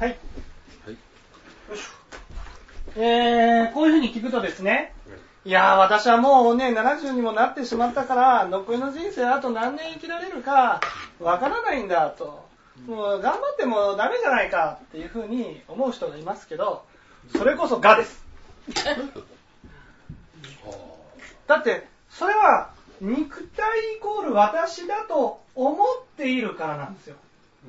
はい。 はい。 よいしょ。こういうふうに聞くとですね、いやー私はもうね70にもなってしまったから残りの人生あと何年生きられるかわからないんだと、もう頑張ってもダメじゃないかっていうふうに思う人がいますけど、それこそがですだってそれは肉体イコール私だと思っているからなんですよ。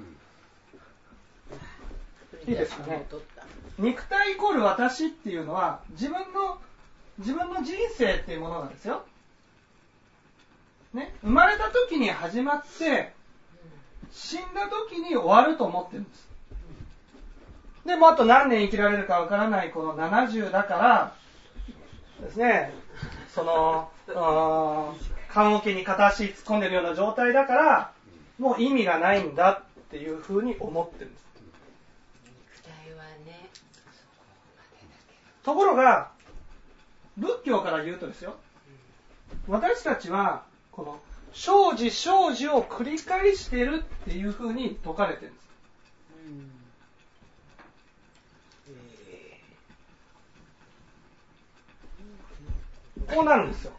いいですかね。肉体イコール私っていうのは自分の人生っていうものなんですよ、ね、生まれた時に始まって死んだ時に終わると思ってるんです。でもあと何年生きられるかわからないこの70だからですね、その棺桶に片足突っ込んでるような状態だからもう意味がないんだっていうふうに思ってるんです。 肉体はね、 ところが仏教から言うとですよ、私たちはこの生死生死を繰り返しているっていうふうに説かれてるんです。こうなるんですよ。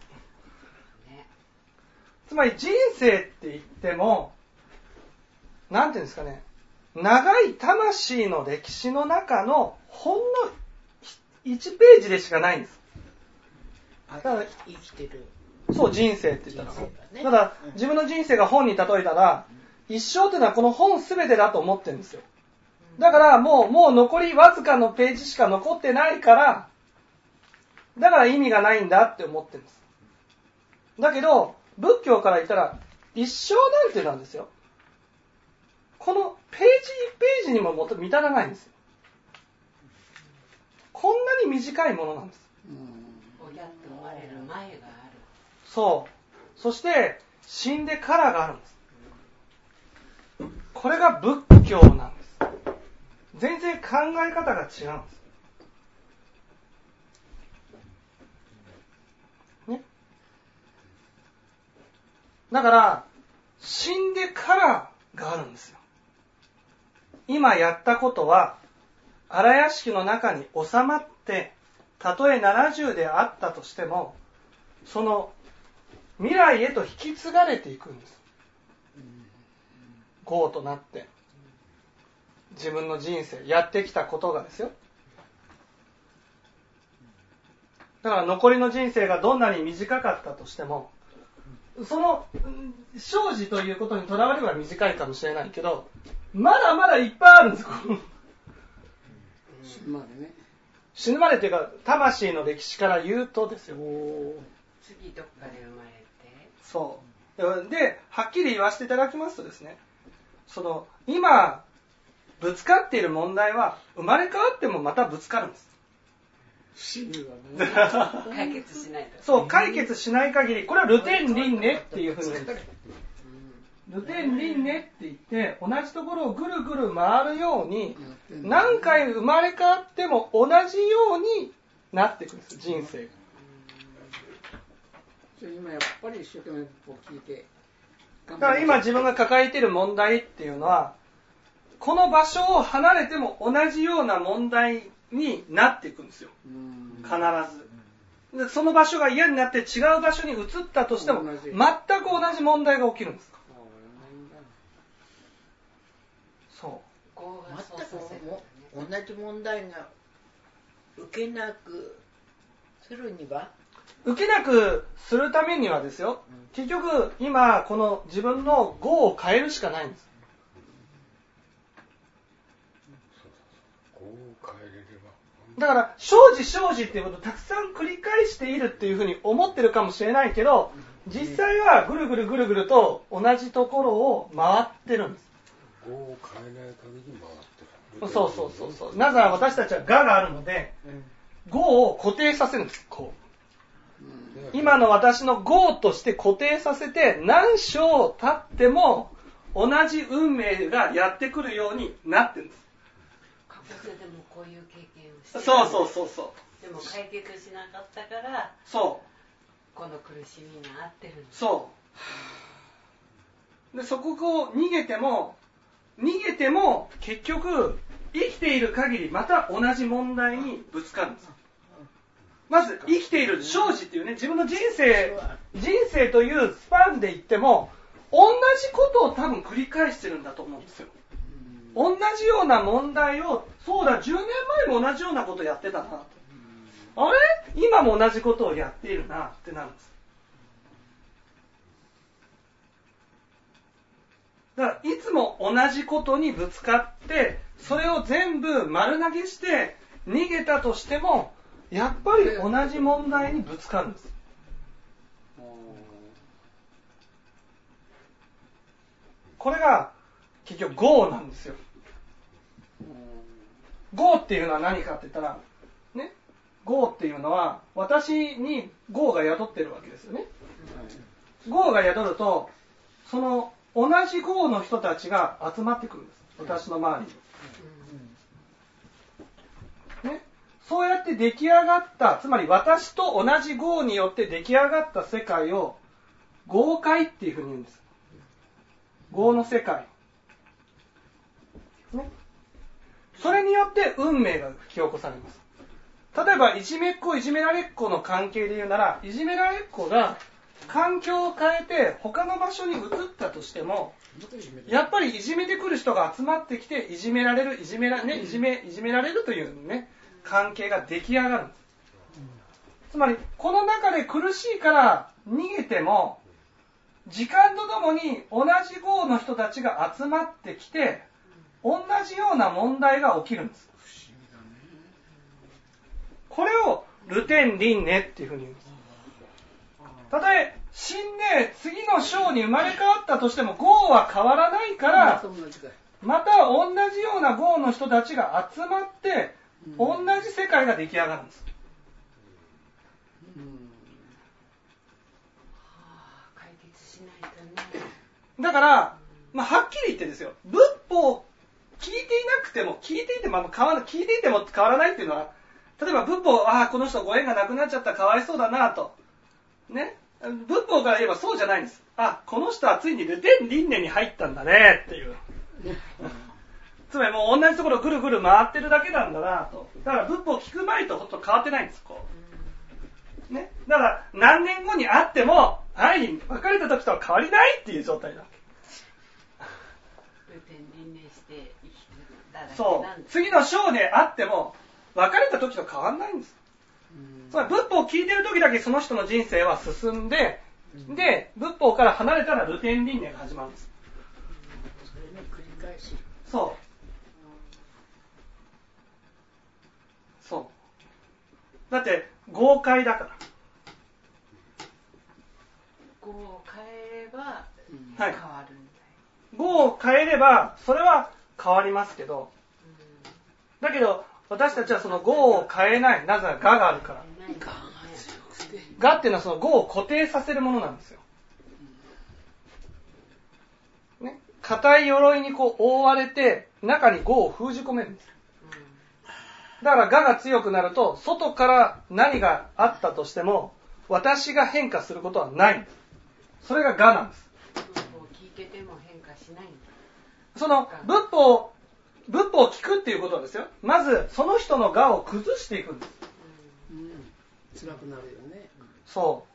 つまり人生って言ってもなんていうんですかね、長い魂の歴史の中のほんの1ページでしかないんです。だから生きてる。 そう、人生って言ったら、ね、ただ自分の人生が本に例えたら、一生っていうのはこの本全てだと思ってるんですよ。だからもう残りわずかのページしか残ってないから、だから意味がないんだって思ってるんです。だけど仏教から言ったら一生なんてなんですよ。このページ1ページにも満たらないんですよ。こんなに短いものなんです。 親って生まれる前がある。 そう。そして死んでからがあるんです。これが仏教なんです。全然考え方が違うんです。ね。だから死んでからがあるんですよ。今やったことは荒屋敷の中に収まって、たとえ70であったとしてもその未来へと引き継がれていくんです。業となって自分の人生やってきたことがですよ。だから残りの人生がどんなに短かったとしても、その生死ということにとらわれれば短いかもしれないけど、まだまだいっぱいあるんです。 死ぬまでね。 死ぬまでというか魂の歴史から言うとですよ。 次どっかで生まれて。 そうで、はっきり言わせていただきますとですね、その今ぶつかっている問題は生まれ変わってもまたぶつかるんです。 死ぬわね。解決しないと。 そう、解決しない限り、これはルテン輪廻っていうふうに言うんです。ルテン輪廻って言って同じところをぐるぐる回るように何回生まれ変わっても同じようになっていくんです、人生が。 今やっぱり一生懸命こう聞いて、 だから今自分が抱えている問題っていうのはこの場所を離れても同じような問題になっていくんですよ、必ず。でその場所が嫌になって違う場所に移ったとしても全く同じ問題が起きるんです。そう全く同じ問題が受けなくするには、 受けなくするためにはですよ、結局今この自分の業を変えるしかないんです。だから生死っていうことをたくさん繰り返しているっていうふうに思ってるかもしれないけど、実際はぐるぐるぐるぐると同じところを回ってるんです。 業を変えない限り回ってる。 そうなぜなら私たちは我があるので、業を固定させるんです。こう今の私の業として固定させて何生経っても同じ運命がやってくるようになってるんです。 過去でもこういう経験をして、 そうでも解決しなかったからこの苦しみにあってるんです。でそこを逃げても結局生きている限りまた同じ問題にぶつかるんです。まず生きている生死っていうね、自分の人生というスパンで言っても同じことを多分繰り返してるんだと思うんですよ。同じような問題を、そうだ10年前も同じようなことをやってたなと、あれ今も同じことをやっているなってなるんです。だからいつも同じことにぶつかってそれを全部丸投げして逃げたとしてもやっぱり同じ問題にぶつかるんです。これが結局業なんですよ。業っていうのは何かって言ったらね、業っていうのは私に業が宿ってるわけですよね。業が宿るとその同じ業の人たちが集まってくるんです。私の周りに。ね、そうやって出来上がった、つまり私と同じ業によって出来上がった世界を業界っていうふうに言うんです。業の世界。ね。それによって運命が引き起こされます。例えばいじめっ子いじめられっ子の関係で言うなら、いじめられっ子が環境を変えて他の場所に移ったとしてもやっぱりいじめてくる人が集まってきていじめられるいじめられるというね関係が出来上がるんです。つまりこの中で苦しいから逃げても時間とともに同じ業の人たちが集まってきて同じような問題が起きるんです。これをルテン輪廻っていうふうに言うんです。たとえ死んで次の章に生まれ変わったとしても業は変わらないからまた同じような業の人たちが集まって同じ世界が出来上がるんです。 解決しないとね。 だから、はっきり言ってですよ、仏法を聞いていなくても聞いていても変わらないっていうのは、例えば仏法この人ご縁がなくなっちゃったかわいそうだなとね、仏法から言えばそうじゃないんです。この人はついにルテン輪廻に入ったんだねっていうつまりもう同じところぐるぐる回ってるだけなんだなと。だから仏法を聞く前とほとんど変わってないんです。ね、だから何年後に会っても別れた時とは変わりないっていう状態だ。 ルテン輪廻して生きてただけなんです。 そう次の章で会っても別れた時と変わらないんです。つまり仏法を聞いてる時だけその人の人生は進んで、で仏法から離れたらルテン輪廻が始まるんです。 それの繰り返し。 そうだって豪快だから業を変えれば変わるんだよ。 業を変えればそれは変わりますけど、だけど私たちはその業を変えない。なぜなら我があるから。我っていうのはその業を固定させるものなんですよ。ね、硬い鎧に覆われて中に業を封じ込めるんです。だから我が強くなると外から何があったとしても私が変化することはないんです。それが我なんです。 仏法を聞いてても変化しないんだ。 その仏法を聞くっていうことはですよ、まずその人の我を崩していくんです。 辛くなるよね。 そう。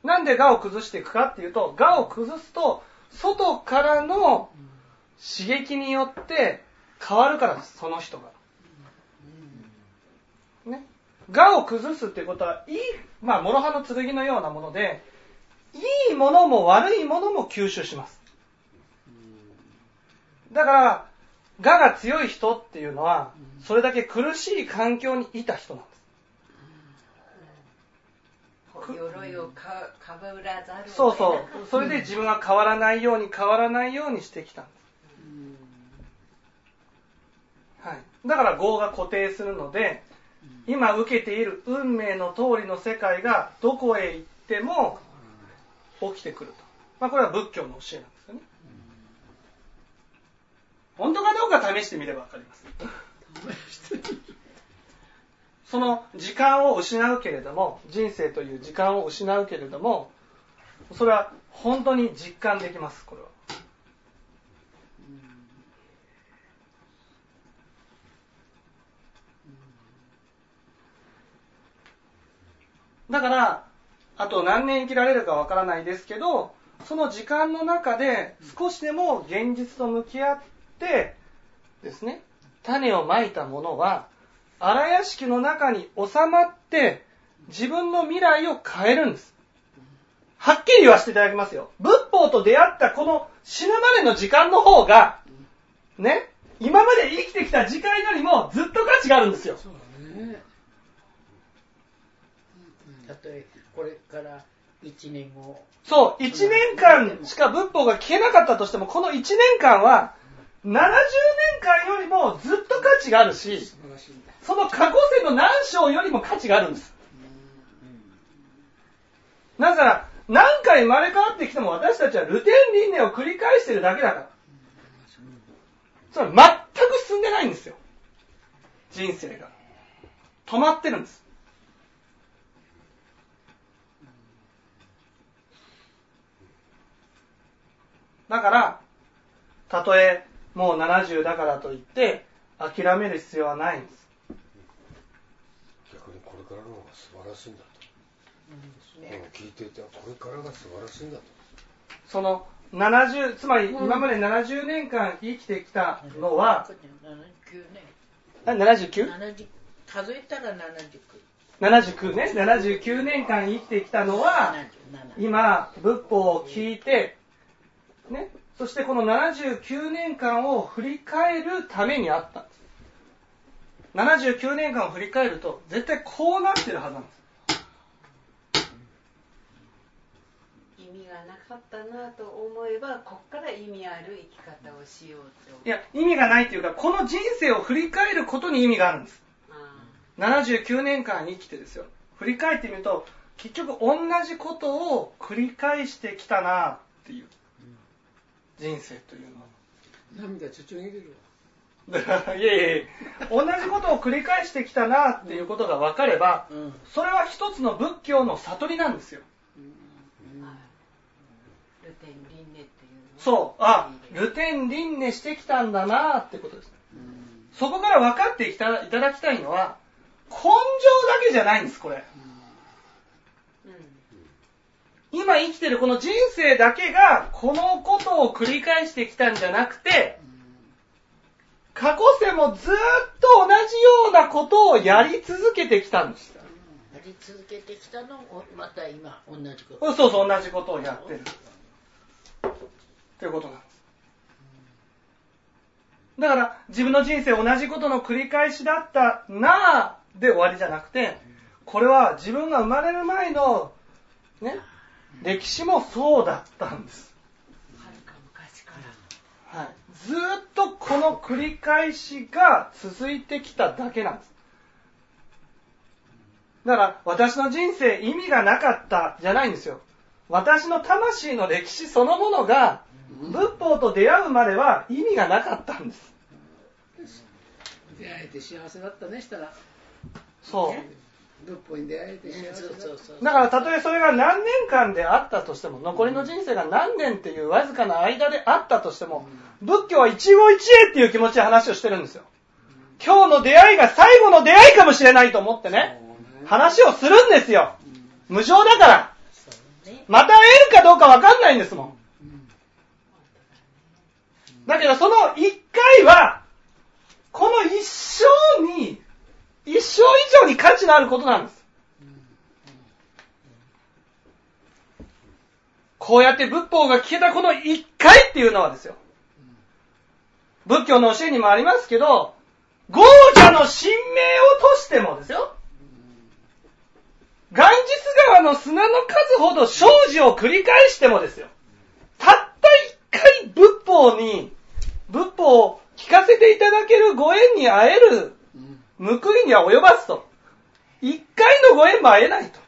なんで我を崩していくかっていうと、我を崩すと外からの刺激によって変わるからです。その人が。ね。我を崩すっていうことは、諸刃の剣のようなもので、いいものも悪いものも吸収します。だから、我が強い人っていうのは、それだけ苦しい環境にいた人なんです。 鎧をかぶらざるを得ない。 そうそう。それで自分は変わらないようにしてきたんです。はい。だから業が固定するので、今受けている運命の通りの世界がどこへ行っても起きてくると。これは仏教の教えなんですよね。本当かどうか試してみればわかります。その時間を失うけれども、人生という時間を失うけれども、それは本当に実感できます。これはだから、あと何年生きられるかわからないですけど、その時間の中で少しでも現実と向き合ってですね、種をまいたものは荒屋敷の中に収まって自分の未来を変えるんです。はっきり言わせていただきますよ。仏法と出会ったこの死ぬまでの時間の方がね、今まで生きてきた時間よりもずっと価値があるんですよ。 そうだね。たとえこれから1年後。 そう、1年間しか仏法が聞けなかったとしても、この1年間は70年間よりもずっと価値があるし、その過去世の何章よりも価値があるんです。だから、何回生まれ変わってきても私たちはルテン輪廻を繰り返してるだけだから。それは全く進んでないんですよ。人生が。止まってるんです。だから、たとえもう70だからといって諦める必要はないんです。 逆にこれからの方が素晴らしいんだと。聞いていてこれからが素晴らしいんだと。 その70、つまり今まで70年間生きてきたのは、79? 数えたら 79ね。79年間生きてきたのは、今仏法を聞いてね、そしてこの79年間を振り返るためにあったんです。79年間を振り返ると絶対こうなってるはずなんです。 意味がなかったなと思えば、ここから意味ある生き方をしようと。 いや、意味がないというか、この人生を振り返ることに意味があるんです。79年間生きてですよ。振り返ってみると、結局同じことを繰り返してきたなっていう。人生というのは涙ちょちょぎれるわ。いえいえ、同じことを繰り返してきたなっていうことが分かれば、それは一つの仏教の悟りなんですよ。 ルテン輪廻っていうの。 そう、ルテン輪廻してきたんだなってことです。そこから分かっていただきたいのは、根性だけじゃないんです、これ。今生きてるこの人生だけがこのことを繰り返してきたんじゃなくて、過去世もずっと同じようなことをやり続けてきたんです。 やり続けてきたのをまた今同じこと。 そうそう、同じことをやってるということなんです。だから自分の人生同じことの繰り返しだったなぁで終わりじゃなくて、これは自分が生まれる前のね、歴史もそうだったんです。 はるか昔から。 はい。ずっとこの繰り返しが続いてきただけなんです。だから私の人生意味がなかったじゃないんですよ。私の魂の歴史そのものが仏法と出会うまでは意味がなかったんです。 出会えて幸せだったねしたら。 そう。 仏法に出会えて幸せだった。 だからたとえそれが何年間であったとしても、残りの人生が何年っていうわずかな間であったとしても、仏教は一期一会っていう気持ちで話をしてるんですよ。今日の出会いが最後の出会いかもしれないと思ってね、話をするんですよ。無常だから。また会えるかどうか分かんないんですもん。だけどその一回は、この一生に、一生以上に価値のあることなんです。こうやって仏法が聞けたこの一回っていうのはですよ。仏教の教えにもありますけど、豪者の神明をとしてもですよ。ガンジス川の砂の数ほど生死を繰り返してもですよ。たった一回仏法を聞かせていただけるご縁に会える報いには及ばずと。一回のご縁も会えないと。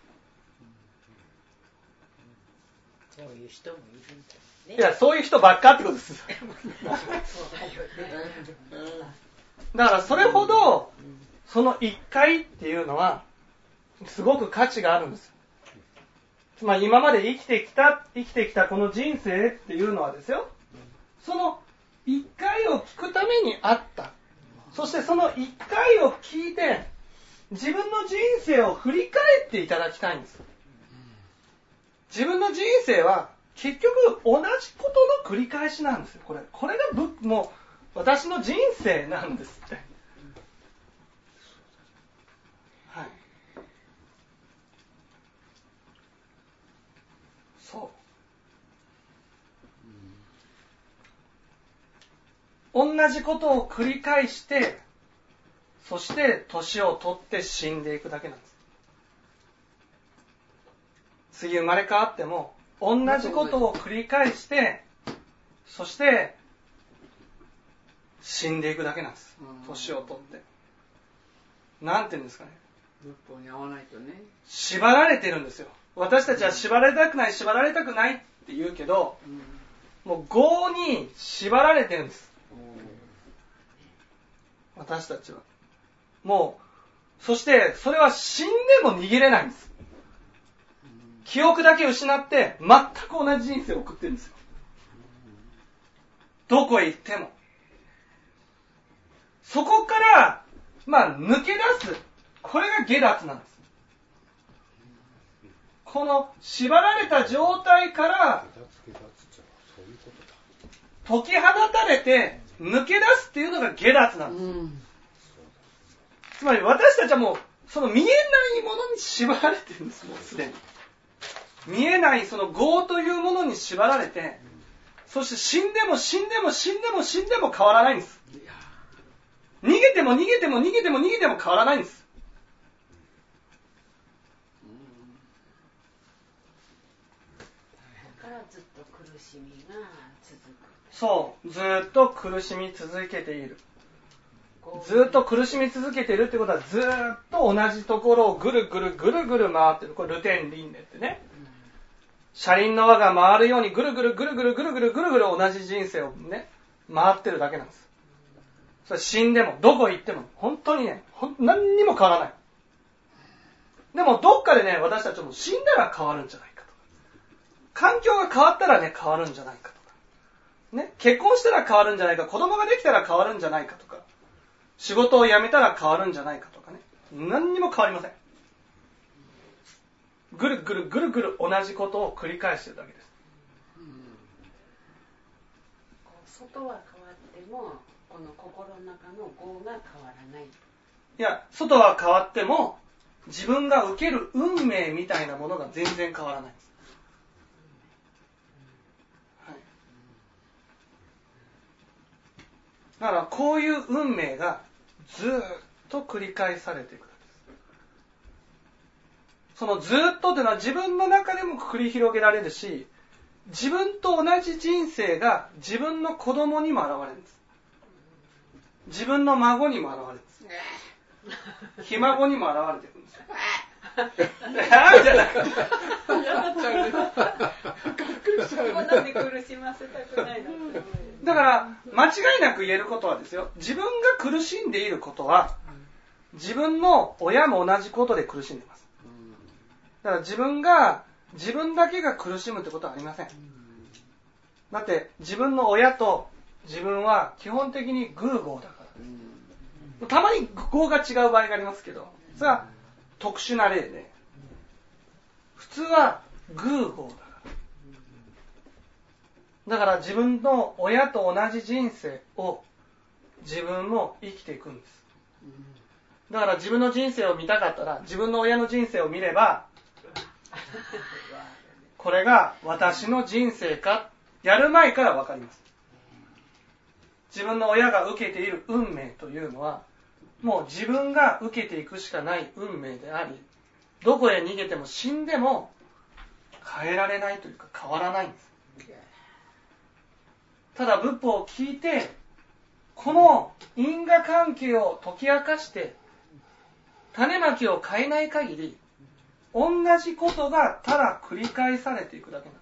そういう人もいるんだね。 いや、そういう人ばっかってことです。 そうだよね。 だからそれほど、その一回っていうのは、すごく価値があるんです。つまり今まで生きてきたこの人生っていうのはですよ、その一回を聞くためにあった。そしてその一回を聞いて、 自分の人生を振り返っていただきたいんです。自分の人生は結局同じことの繰り返しなんですよ。これがもう私の人生なんですって。はい。そう。同じことを繰り返して、そして年を取って死んでいくだけなんです。次生まれ変わっても同じことを繰り返して、そして死んでいくだけなんです。年を取って。なんて言うんですかね。 仏法に合わないとね。 縛られてるんですよ。私たちは縛られたくない、縛られたくないって言うけど、もう業に縛られてるんです。私たちは。もう、そしてそれは死んでも逃げれないんです。記憶だけ失って全く同じ人生を送ってるんですよ。どこへ行っても。そこから、抜け出す。これが解脱なんです。この縛られた状態から解き放たれて抜け出すっていうのが解脱なんです。つまり私たちはもうその見えないものに縛られてるんです。もうすでに。見えないその業というものに縛られて、そして死んでも変わらないんです。逃げても変わらないんです。 だからずっと苦しみが続く。 そう、ずっと苦しみ続けている。ずっと苦しみ続けているってことは、ずっと同じところをぐるぐる回ってる。これルテン輪廻ってね。車輪の輪が回るようにぐるぐる同じ人生をね、回ってるだけなんです。それ死んでも、どこ行っても、本当にね、何にも変わらない。でもどっかでね、私たちも死んだら変わるんじゃないかとか。環境が変わったらね、変わるんじゃないかとか。ね、結婚したら変わるんじゃないか、子供ができたら変わるんじゃないかとか。仕事を辞めたら変わるんじゃないかとかね。何にも変わりません。ぐるぐる同じことを繰り返してるだけです。 外は変わっても、この心の中の業が変わらない。 いや、外は変わっても、自分が受ける運命みたいなものが全然変わらないです。はい、だからこういう運命がずっと繰り返されていく。そのずっとというのは自分の中でも繰り広げられるし、自分と同じ人生が自分の子供にも現れるんです。自分の孫にも現れるんです。ひ孫にも現れてくるんですよ。じゃなくて。 こんなに苦しませたくないな。 だから間違いなく言えることはですよ。自分が苦しんでいることは、自分の親も同じことで苦しんでいます。だから自分だけが苦しむってことはありません。だって自分の親と自分は基本的に偶合だからです。たまに合が違う場合がありますけど、それは特殊な例で、普通は偶合だから。だから自分の親と同じ人生を自分も生きていくんです。だから自分の人生を見たかったら、自分の親の人生を見れば、これが私の人生か、やる前から分かります。自分の親が受けている運命というのは、もう自分が受けていくしかない運命であり、どこへ逃げても死んでも変えられないというか変わらないんです。ただ仏法を聞いて、この因果関係を解き明かして、種まきを変えない限り、同じことがただ繰り返されていくだけなんです。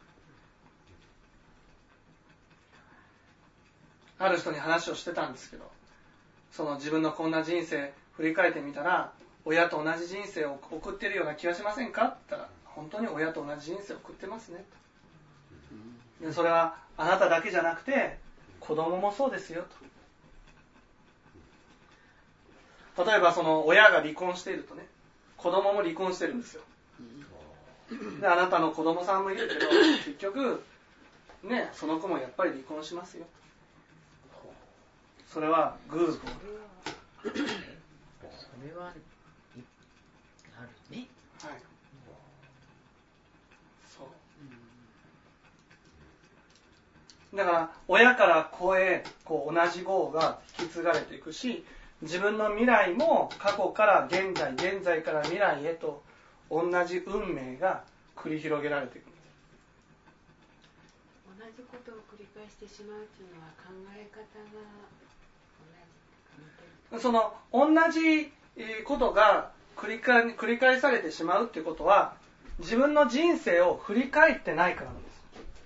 ある人に話をしてたんですけど、その自分のこんな人生振り返ってみたら、親と同じ人生を送っているような気がしませんかって言ったら、本当に親と同じ人生を送ってますねと。でそれはあなただけじゃなくて子供もそうですよと。 例えばその親が離婚しているとね、子供も離婚してるんですよ。で、あなたの子供さんもいるけど、結局ね、その子もやっぱり離婚しますよ。それはグー。 それはあるね。 はい。そう。だから親から子へこう同じ業が引き継がれていくし、自分の未来も過去から現在、現在から未来へと同じ運命が繰り広げられていくんです。 同じことを繰り返してしまうというのは考え方が同じ。 その同じことが繰り返されてしまうっていうことは、自分の人生を振り返ってないからなんです。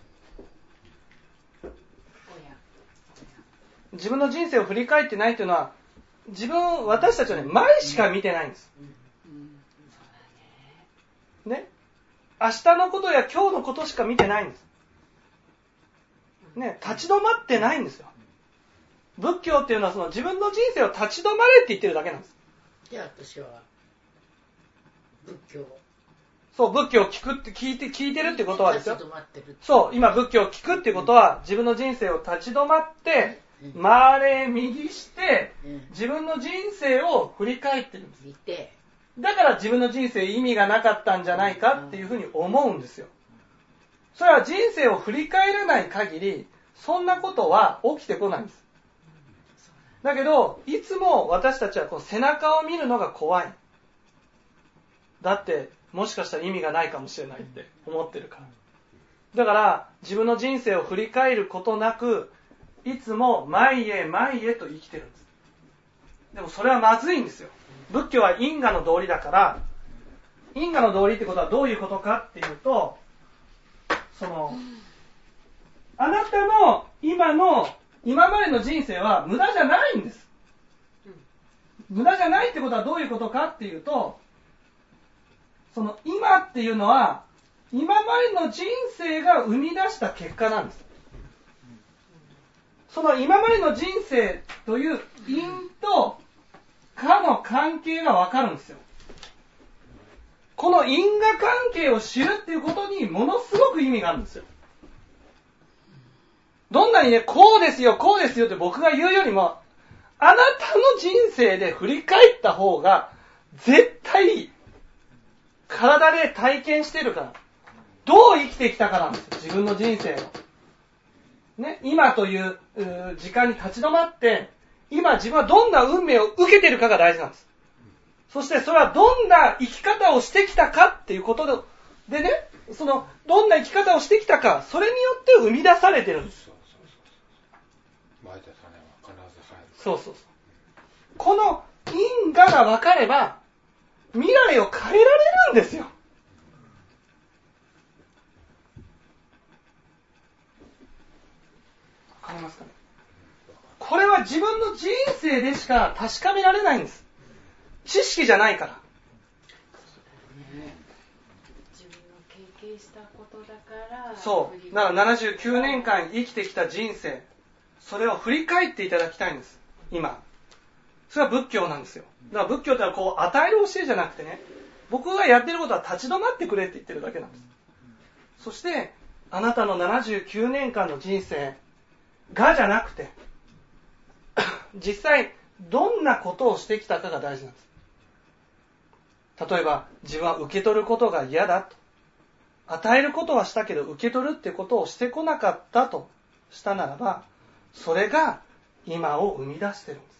自分の人生を振り返ってないっていうのは、私たちはね、前しか見てないんです。ね、明日のことや今日のことしか見てないんです。ね、立ち止まってないんですよ。仏教っていうのはその自分の人生を立ち止まれって言ってるだけなんです。 じゃあ私は仏教。 そう、仏教を聞いてるってことはですよ。 立ち止まってる。 そう、今仏教を聞くっていうことは、自分の人生を立ち止まって、回れ右して、自分の人生を振り返ってるんです。 見て。 だから自分の人生意味がなかったんじゃないかっていうふうに思うんですよ。それは人生を振り返らない限り、そんなことは起きてこないんです。だけど、いつも私たちはこう背中を見るのが怖い。だって、もしかしたら意味がないかもしれないって思ってるから。だから、自分の人生を振り返ることなく、いつも前へ前へと生きてるんです。でもそれはまずいんですよ。仏教は因果の道理だから、因果の道理ってことはどういうことかっていうと、あなたの今までの人生は無駄じゃないんです。無駄じゃないってことはどういうことかっていうと、その今っていうのは、今までの人生が生み出した結果なんです。その今までの人生という因と果の関係がわかるんですよ。この因果関係を知るっていうことにものすごく意味があるんですよ。どんなにね、こうですよって僕が言うよりも、あなたの人生で振り返った方が絶対体で体験してるから。どう生きてきたかなんですよ、自分の人生を。ね、今という時間に立ち止まって、今自分はどんな運命を受けてるかが大事なんです。そしてそれはどんな生き方をしてきたかっていうことでね、どんな生き方をしてきたか、それによって生み出されてるんです。 まいた種は必ず生える。 そう。この因果が分かれば、未来を変えられるんですよ。わかりますかね。これは自分の人生でしか確かめられないんです。知識じゃないから。 自分の経験したことだから。 そう。だから79年間生きてきた人生、それを振り返っていただきたいんです。今。それは仏教なんですよ。だから仏教ってのはこう与える教えじゃなくてね、僕がやってることは立ち止まってくれって言ってるだけなんです。そして、あなたの79年間の人生がじゃなくて、実際どんなことをしてきたかが大事なんです。例えば、自分は受け取ることが嫌だと。与えることはしたけど、受け取るってことをしてこなかったとしたならば、それが今を生み出してるんです。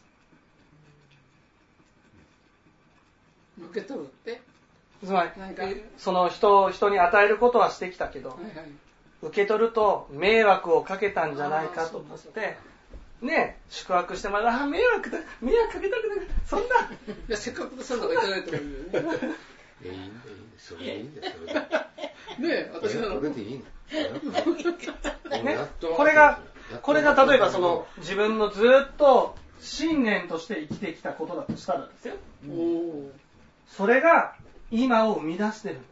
受け取るってつまり、その人に与えることはしてきたけど、受け取ると迷惑をかけたんじゃないかと思って、ね、宿泊してもらう。迷惑かけたくない。そんな。 いや、せっかくそんなのいただいてもいいよね。 いいんだ。それでいいんだよ。 ねえ、私は。 これでいいの。 ね、これが例えば自分のずっと信念として生きてきたことだとしたらですよ。それが今を生み出してるんです。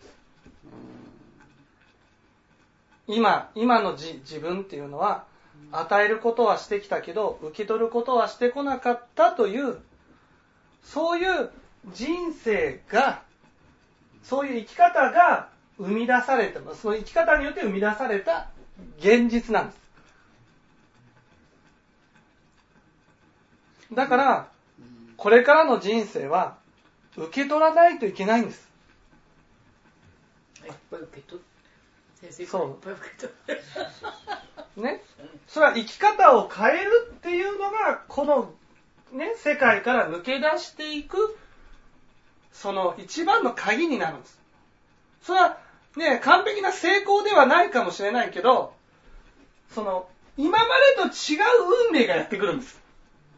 今の自分っていうのは、与えることはしてきたけど、受け取ることはしてこなかったという、 そういう人生が、そういう生き方が生み出されてます。その生き方によって生み出された現実なんです。だから、これからの人生は受け取らないといけないんです。 いっぱい受け取って、先生そういっぱい受け取ってね。それは生き方を変えるっていうのが、このね、世界から抜け出していく、その一番の鍵になるんです。それはね、完璧な成功ではないかもしれないけど、その、今までと違う運命がやってくるんです。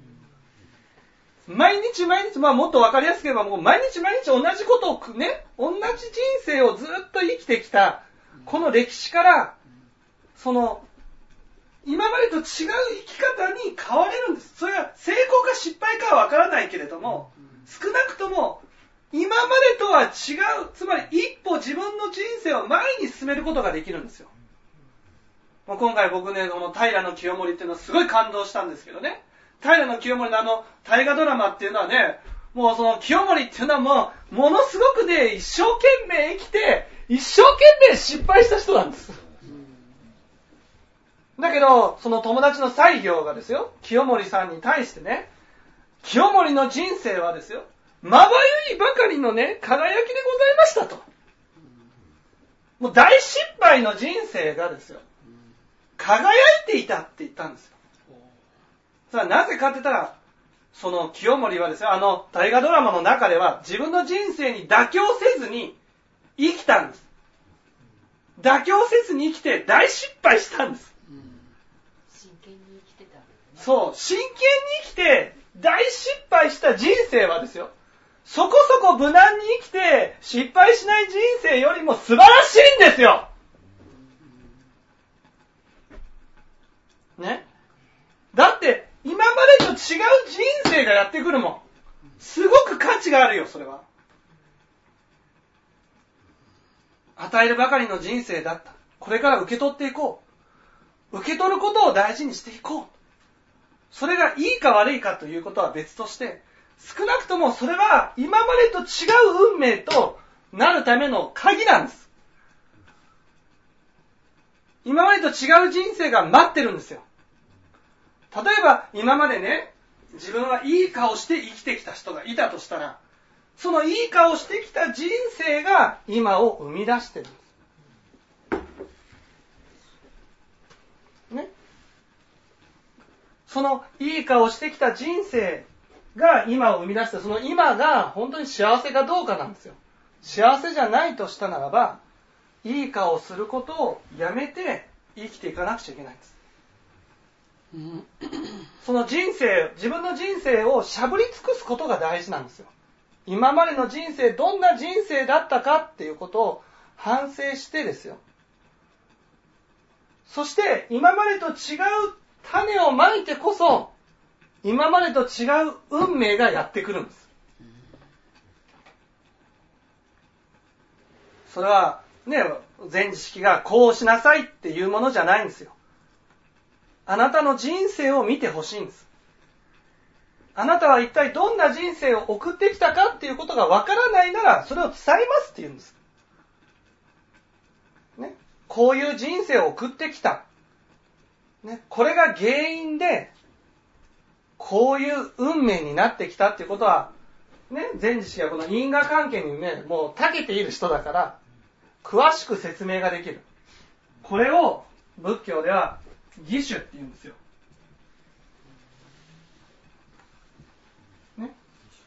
毎日毎日、もっとわかりやすければ、もう毎日毎日同じことをね、同じ人生をずっと生きてきた、この歴史から、その、今までと違う生き方に変われるんです。それは成功か失敗かはわからないけれども、少なくとも、今までとは違う、つまり一歩自分の人生を前に進めることができるんですよ。今回僕ね、この平清盛っていうのはすごい感動したんですけどね。平清盛の大河ドラマっていうのはね、もうその清盛っていうのはものすごくね、一生懸命生きて、一生懸命失敗した人なんです。だけど、その友達の西行がですよ、清盛さんに対してね、清盛の人生はですよ、まばゆいばかりのね、輝きでございましたと。もう大失敗の人生がですよ、輝いていたって言ったんですよ。さあ、なぜかって言ったら、その清盛はですよ、大河ドラマの中では自分の人生に妥協せずに生きたんです。妥協せずに生きて大失敗したんです。 真剣に生きてたんだよね。 そう、真剣に生きて大失敗した人生はですよ、そこそこ無難に生きて失敗しない人生よりも素晴らしいんですよ。ね。だって今までと違う人生がやってくるもん。すごく価値があるよ、それは。与えるばかりの人生だった。これから受け取っていこう。受け取ることを大事にしていこう。それがいいか悪いかということは別として、少なくともそれは今までと違う運命となるための鍵なんです。今までと違う人生が待ってるんですよ。例えば今までね、自分はいい顔して生きてきた人がいたとしたら、そのいい顔してきた人生が今を生み出してるんです。ね。そのいい顔してきた人生が今を生み出して、その今が本当に幸せかどうかなんですよ。幸せじゃないとしたならば、いい顔をすることをやめて生きていかなくちゃいけないんです。その人生、自分の人生をしゃぶり尽くすことが大事なんですよ。今までの人生、どんな人生だったかっていうことを反省してですよ。そして今までと違う種をまいてこそ、今までと違う運命がやってくるんです。それはね、前知識がこうしなさいっていうものじゃないんですよ。あなたの人生を見てほしいんです。あなたは一体どんな人生を送ってきたかっていうことがわからないなら、それを伝えますって言うんです。ね、こういう人生を送ってきた。ね、これが原因で、こういう運命になってきたっていうことは、ね、前知識がこの因果関係にね、もう長けている人だから、詳しく説明ができる。これを仏教では、義手って言うんですよ。ね。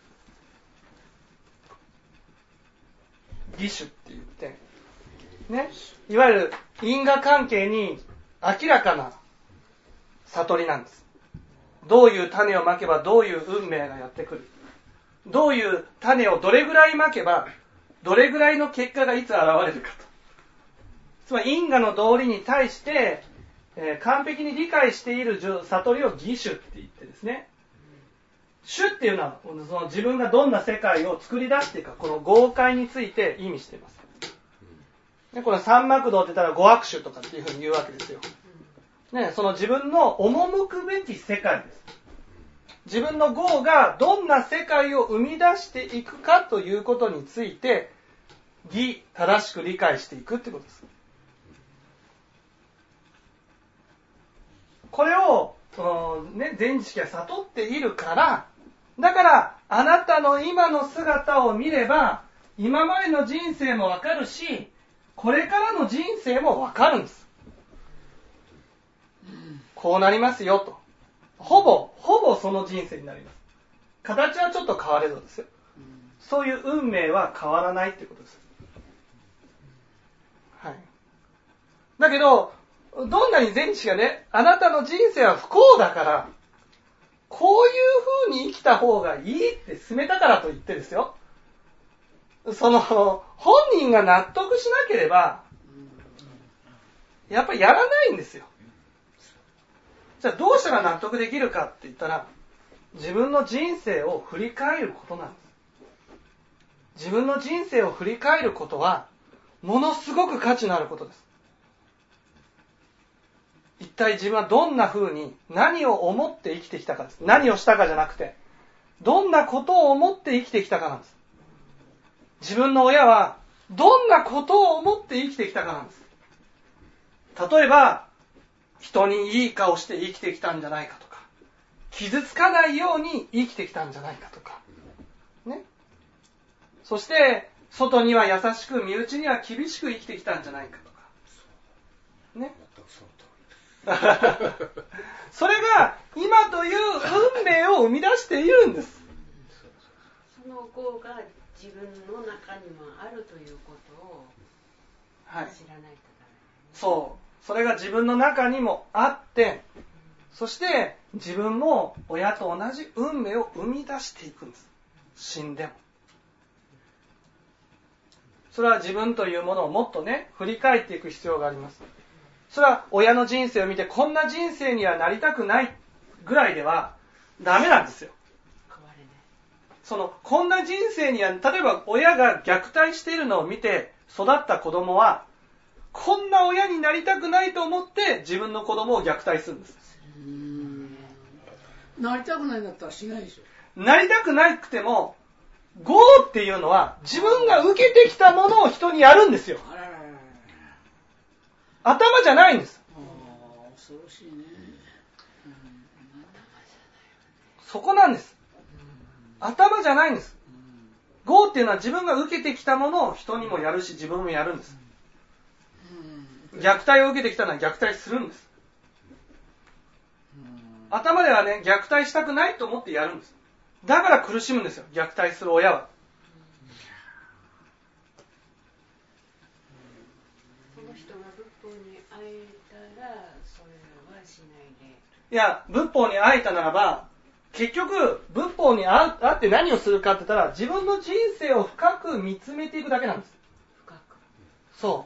義手って言って、ね。いわゆる因果関係に明らかな悟りなんです。どういう種をまけばどういう運命がやってくる。どういう種をどれぐらいまけばどれぐらいの結果がいつ現れるかと。つまり因果の道理に対して完璧に理解している悟りを義手って言ってですね。主っていうのはその自分がどんな世界を作り出していくか、この豪快について意味しています。ね、これ三幕道って言ったら五悪手とかっていうふうに言うわけですよ。ね、その自分の赴くべき世界です。 自分の業がどんな世界を生み出していくかということについて正しく理解していくってことです。これを全知識が悟っているから、だからあなたの今の姿を見れば今までの人生もわかるし、これからの人生もわかるんです。こうなりますよと。ほぼその人生になります。形はちょっと変われどですよ。そういう運命は変わらないってことです。はい。だけど、どんなに全知がね、あなたの人生は不幸だから、こういう風に生きた方がいいって勧めたからといってですよ。本人が納得しなければ、やっぱりやらないんですよ。じゃあどうしたら納得できるかって言ったら、自分の人生を振り返ることなんです。自分の人生を振り返ることは、ものすごく価値のあることです。一体自分はどんな風に何を思って生きてきたかです。何をしたかじゃなくて、どんなことを思って生きてきたかなんです。自分の親はどんなことを思って生きてきたかなんです。例えば、人にいい顔して生きてきたんじゃないかとか、傷つかないように生きてきたんじゃないかとか、ね。そして、外には優しく、身内には厳しく生きてきたんじゃないかとか、ね。それが今という運命を生み出しているんです。 その業が自分の中にもあるということを知らないとダメ、ね。 そう。それが自分の中にもあって、そして自分も親と同じ運命を生み出していくんです。死んでも。それは自分というものをもっとね、振り返っていく必要があります。それは親の人生を見て、こんな人生にはなりたくないぐらいではダメなんですよ。こんな人生には、例えば親が虐待しているのを見て育った子供は、こんな親になりたくないと思って自分の子供を虐待するんです。 なりたくないんだったらしないでしょ。 なりたくなくても、業っていうのは自分が受けてきたものを人にやるんですよ。頭じゃないんです。 恐ろしいね。 そこなんです。頭じゃないんです。業っていうのは自分が受けてきたものを人にもやるし、自分もやるんです。虐待を受けてきたのは虐待するんです。頭ではね、虐待したくないと思ってやるんです。だから苦しむんですよ、虐待する親は。 その人が仏法に会えたら、それはしないで。 いや、仏法に会えたならば、結局、仏法に会って何をするかって言ったら、自分の人生を深く見つめていくだけなんです。 深く。 そう。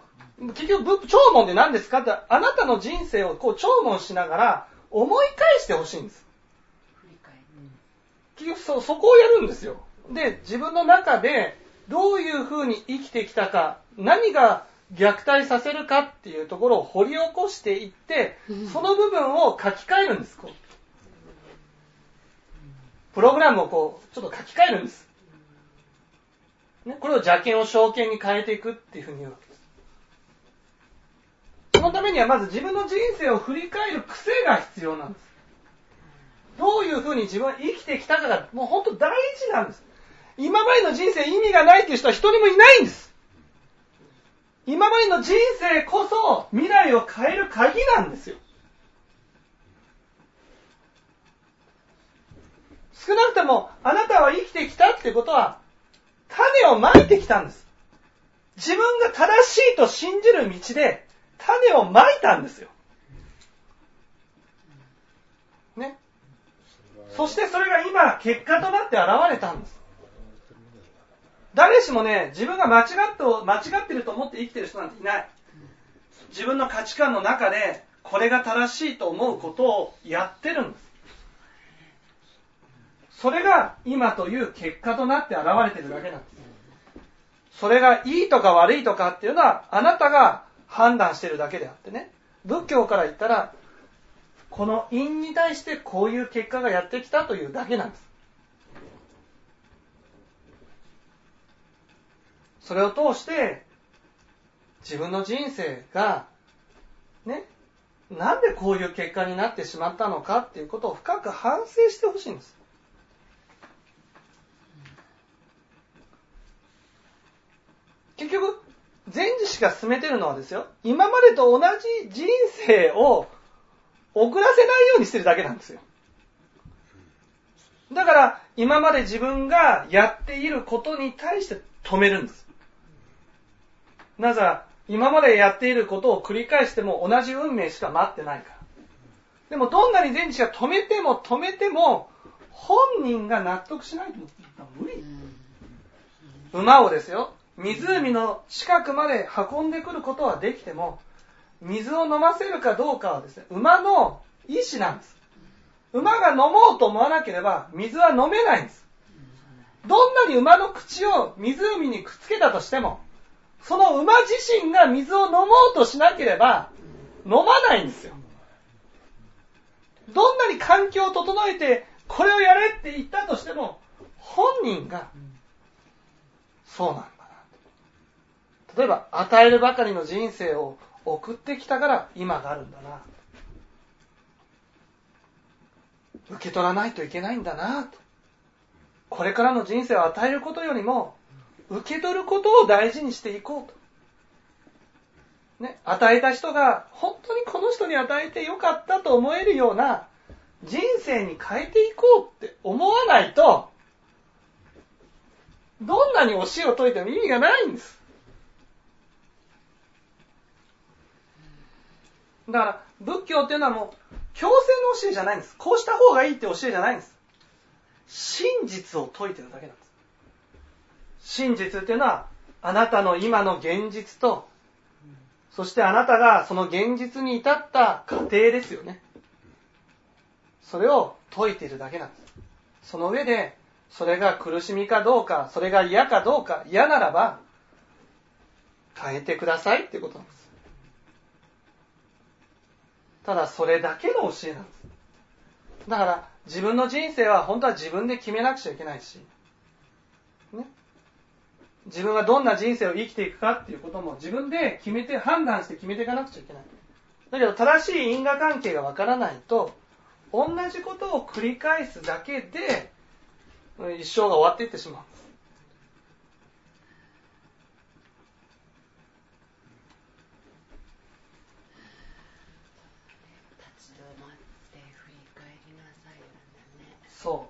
結局、聴聞で何ですかって、あなたの人生をこう聴聞しながら思い返してほしいんです。 振り返る。 結局そこをやるんですよ。で、自分の中でどういうふうに生きてきたか、何が虐待させるかっていうところを掘り起こしていって、その部分を書き換えるんです。こうプログラムをこうちょっと書き換えるんです。ね、これを邪見を正見に変えていくっていうふうに言うわけです。そのためにはまず自分の人生を振り返る癖が必要なんです。どういうふうに自分は生きてきたかがもう本当大事なんです。今までの人生意味がないっていう人は一人もいないんです。今までの人生こそ未来を変える鍵なんですよ。少なくともあなたは生きてきたってことは種をまいてきたんです。自分が正しいと信じる道で種をまいたんですよ。ね。そしてそれが今結果となって現れたんです。誰しもね、自分が間違ってると思って生きてる人なんていない。自分の価値観の中でこれが正しいと思うことをやってるんです。それが今という結果となって現れてるだけなんです。それがいいとか悪いとかっていうのはあなたが判断してるだけであってね。仏教から言ったらこの因に対してこういう結果がやってきたというだけなんです。それを通して自分の人生がね、なんでこういう結果になってしまったのかっていうことを深く反省してほしいんです。結局禅師氏が進めてるのはですよ、今までと同じ人生を送らせないようにしてるだけなんですよ。だから今まで自分がやっていることに対して止めるんです。なぜなら今までやっていることを繰り返しても同じ運命しか待ってないから。でもどんなに禅師が止めても本人が納得しないと思ったら無理。馬をですよ、湖の近くまで運んでくることはできても、水を飲ませるかどうかはですね、馬の意思なんです。馬が飲もうと思わなければ水は飲めないんです。どんなに馬の口を湖にくっつけたとしても、その馬自身が水を飲もうとしなければ飲まないんですよ。どんなに環境を整えてこれをやれって言ったとしても、本人がそうなんだな。例えば与えるばかりの人生を送ってきたから今があるんだな。受け取らないといけないんだなと。これからの人生を与えることよりも受け取ることを大事にしていこうと。ね、与えた人が本当にこの人に与えてよかったと思えるような人生に変えていこうって思わないと、どんなに教えを説いても意味がないんです。だから仏教っていうのはもう強制の教えじゃないんです。こうした方がいいって教えじゃないんです。真実を説いてるだけなんです。真実っていうのはあなたの今の現実と、そしてあなたがその現実に至った過程ですよね。それを説いているだけなんです。その上でそれが苦しみかどうか、それが嫌かどうか、嫌ならば変えてくださいっていうことなんです。ただそれだけの教えなんです。だから自分の人生は本当は自分で決めなくちゃいけないし、ね、自分がどんな人生を生きていくかっていうことも自分で決めて、判断して決めていかなくちゃいけない。だけど正しい因果関係がわからないと、同じことを繰り返すだけで一生が終わっていってしまうんです。 立ち止まって振り返りなさいなんだね。 そう。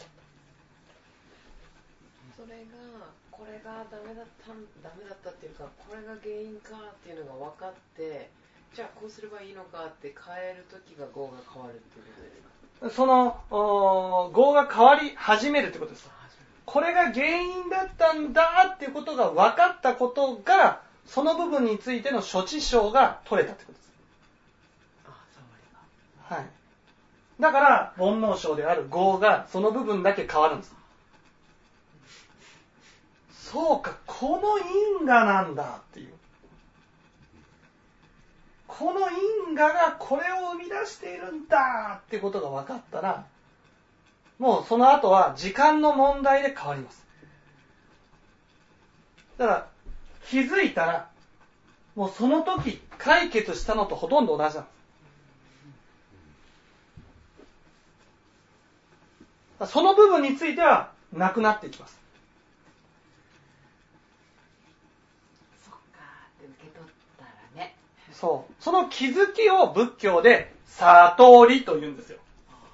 それがこれがダメだったっていうか、これが原因かっていうのが分かって、じゃあこうすればいいのかって変える時が業が変わるっていうことですか。 その業が変わり始めるってことです。これが原因だったんだっていうことが分かったことが、その部分についての諸知証が取れたってことです。はい。だから煩悩症である業がその部分だけ変わるんです。そうか、この因果なんだっていう。この因果がこれを生み出しているんだってことが分かったら、もうその後は時間の問題で変わります。だから気づいたら、もうその時解決したのとほとんど同じなんです。その部分についてはなくなっていきます。 そっかって受け取ったらね。 そう。その気づきを仏教で悟りと言うんですよ。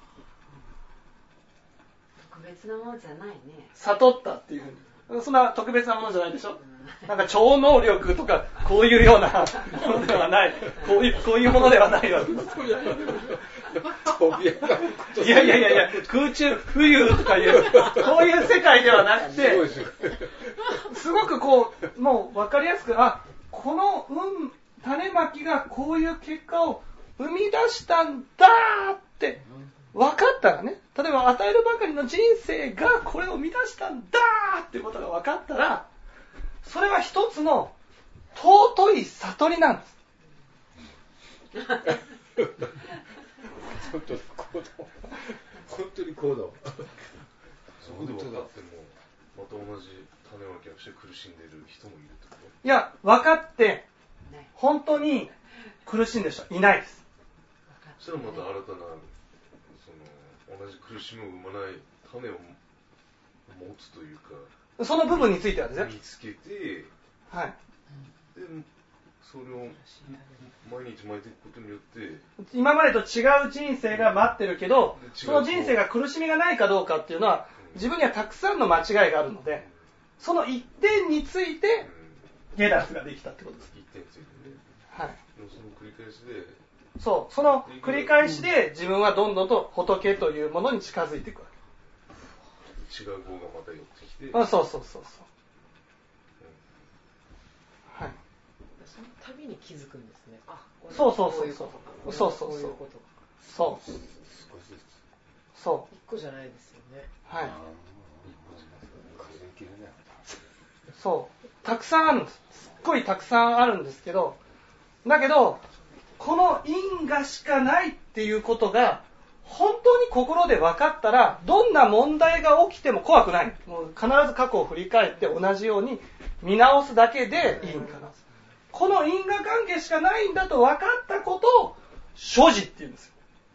特別なものじゃないね。 悟ったっていうふうに。そんな特別なものじゃないでしょ。なんか超能力とかこういうようなものではない。こういうものではないわけです。いや、空中浮遊とかいうこういう世界ではなくて、すごくこうもう分かりやすく、この種まきがこういう結果を生み出したんだって分かったらね、例えば与えるばかりの人生がこれを生み出したんだっていうことが分かったら、それは一つの尊い悟りなんです。 本当にこうだ。本当にこうだ。 そこで分かっても、また同じ種まきをして苦しんでる人もいるってこと？ いや、分かって、本当に苦しんでる人はいないです。 それはまた新たな、同じ苦しみを生まない種を持つというか、 その部分についてはですね。 見つけて、 はい。 で、それを毎日巻いていくことによって、 今までと違う人生が待ってるけど、その人生が苦しみがないかどうかっていうのは、自分にはたくさんの間違いがあるので、その一点について、ゲダスができたってことです。 一点についてね。 はい。 その繰り返しで、 そう、その繰り返しで自分はどんどんと仏というものに近づいていくわけ。違う業がまた寄ってきて。 そうそうそうそう。はい。 その度に気づくんですね。あ、 そうそうそうそう。そうそうそう。そう。そう。 一個じゃないですよね。 はい。そう。たくさんあるんです。すっごいたくさんあるんですけど、だけど、この因果しかないっていうことが、本当に心で分かったら、どんな問題が起きても怖くない。もう必ず過去を振り返って同じように見直すだけでいいんかな。この因果関係しかないんだと分かったことを、所持っていうんですよ。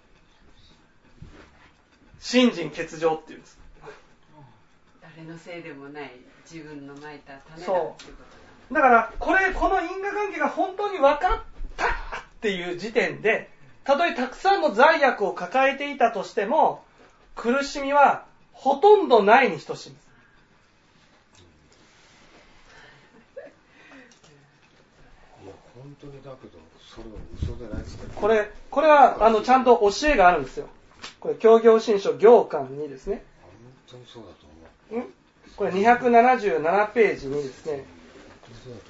信心欠如っていうんです。 誰のせいでもない自分のまいた種だっていうことだから、この因果関係が本当に分かったっていう時点で、たとえたくさんの罪悪を抱えていたとしても、苦しみはほとんどないに等しいんです。 いや、本当にだけど、それは嘘でないですか？ これはちゃんと教えがあるんですよ。これ、教行信書行間にですね。 本当にそうだと思う。 これ277ページにですね。 そうだと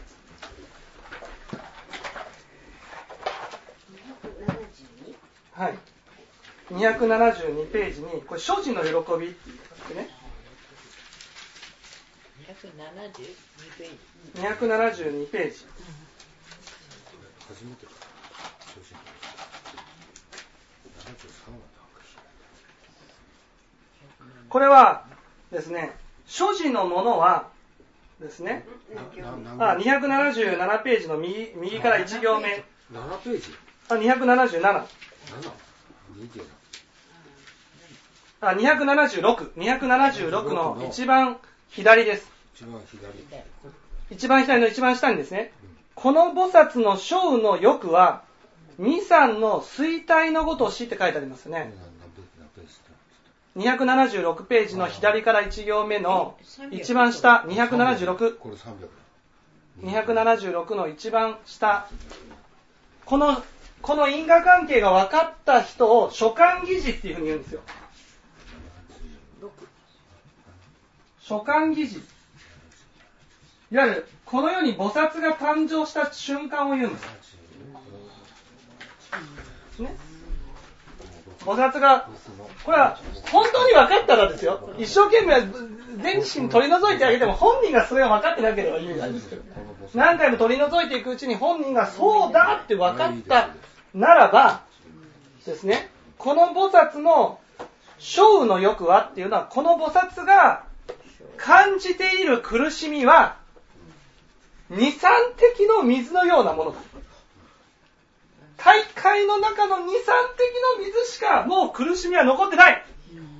はい。272ページに、これ、所持の喜びっていうね。272ページ。 初めてか。所持。 これはですね、所持のものはですね、277ページの右から1行目。 7ページ 277。276の一番左です。一番左の一番下にですね、この菩薩の生の欲は、二三の衰退のごとしって書いてありますね。276ページの左から1行目の一番下、276。276の一番下。この因果関係が分かった人を所感疑似っていうふうに言うんですよ。所感疑似。いわゆる、この世に菩薩が誕生した瞬間を言うんです。ね。菩薩が、これは本当に分かったらですよ。一生懸命全自身取り除いてあげても本人がそれが分かってなければ意味ないんですけど、何回も取り除いていくうちに本人がそうだって分かったならばですね、この菩薩の生の欲はっていうのは、この菩薩が感じている苦しみは二三滴の水のようなものだ。大海の中の二三滴の水しかもう苦しみは残ってない。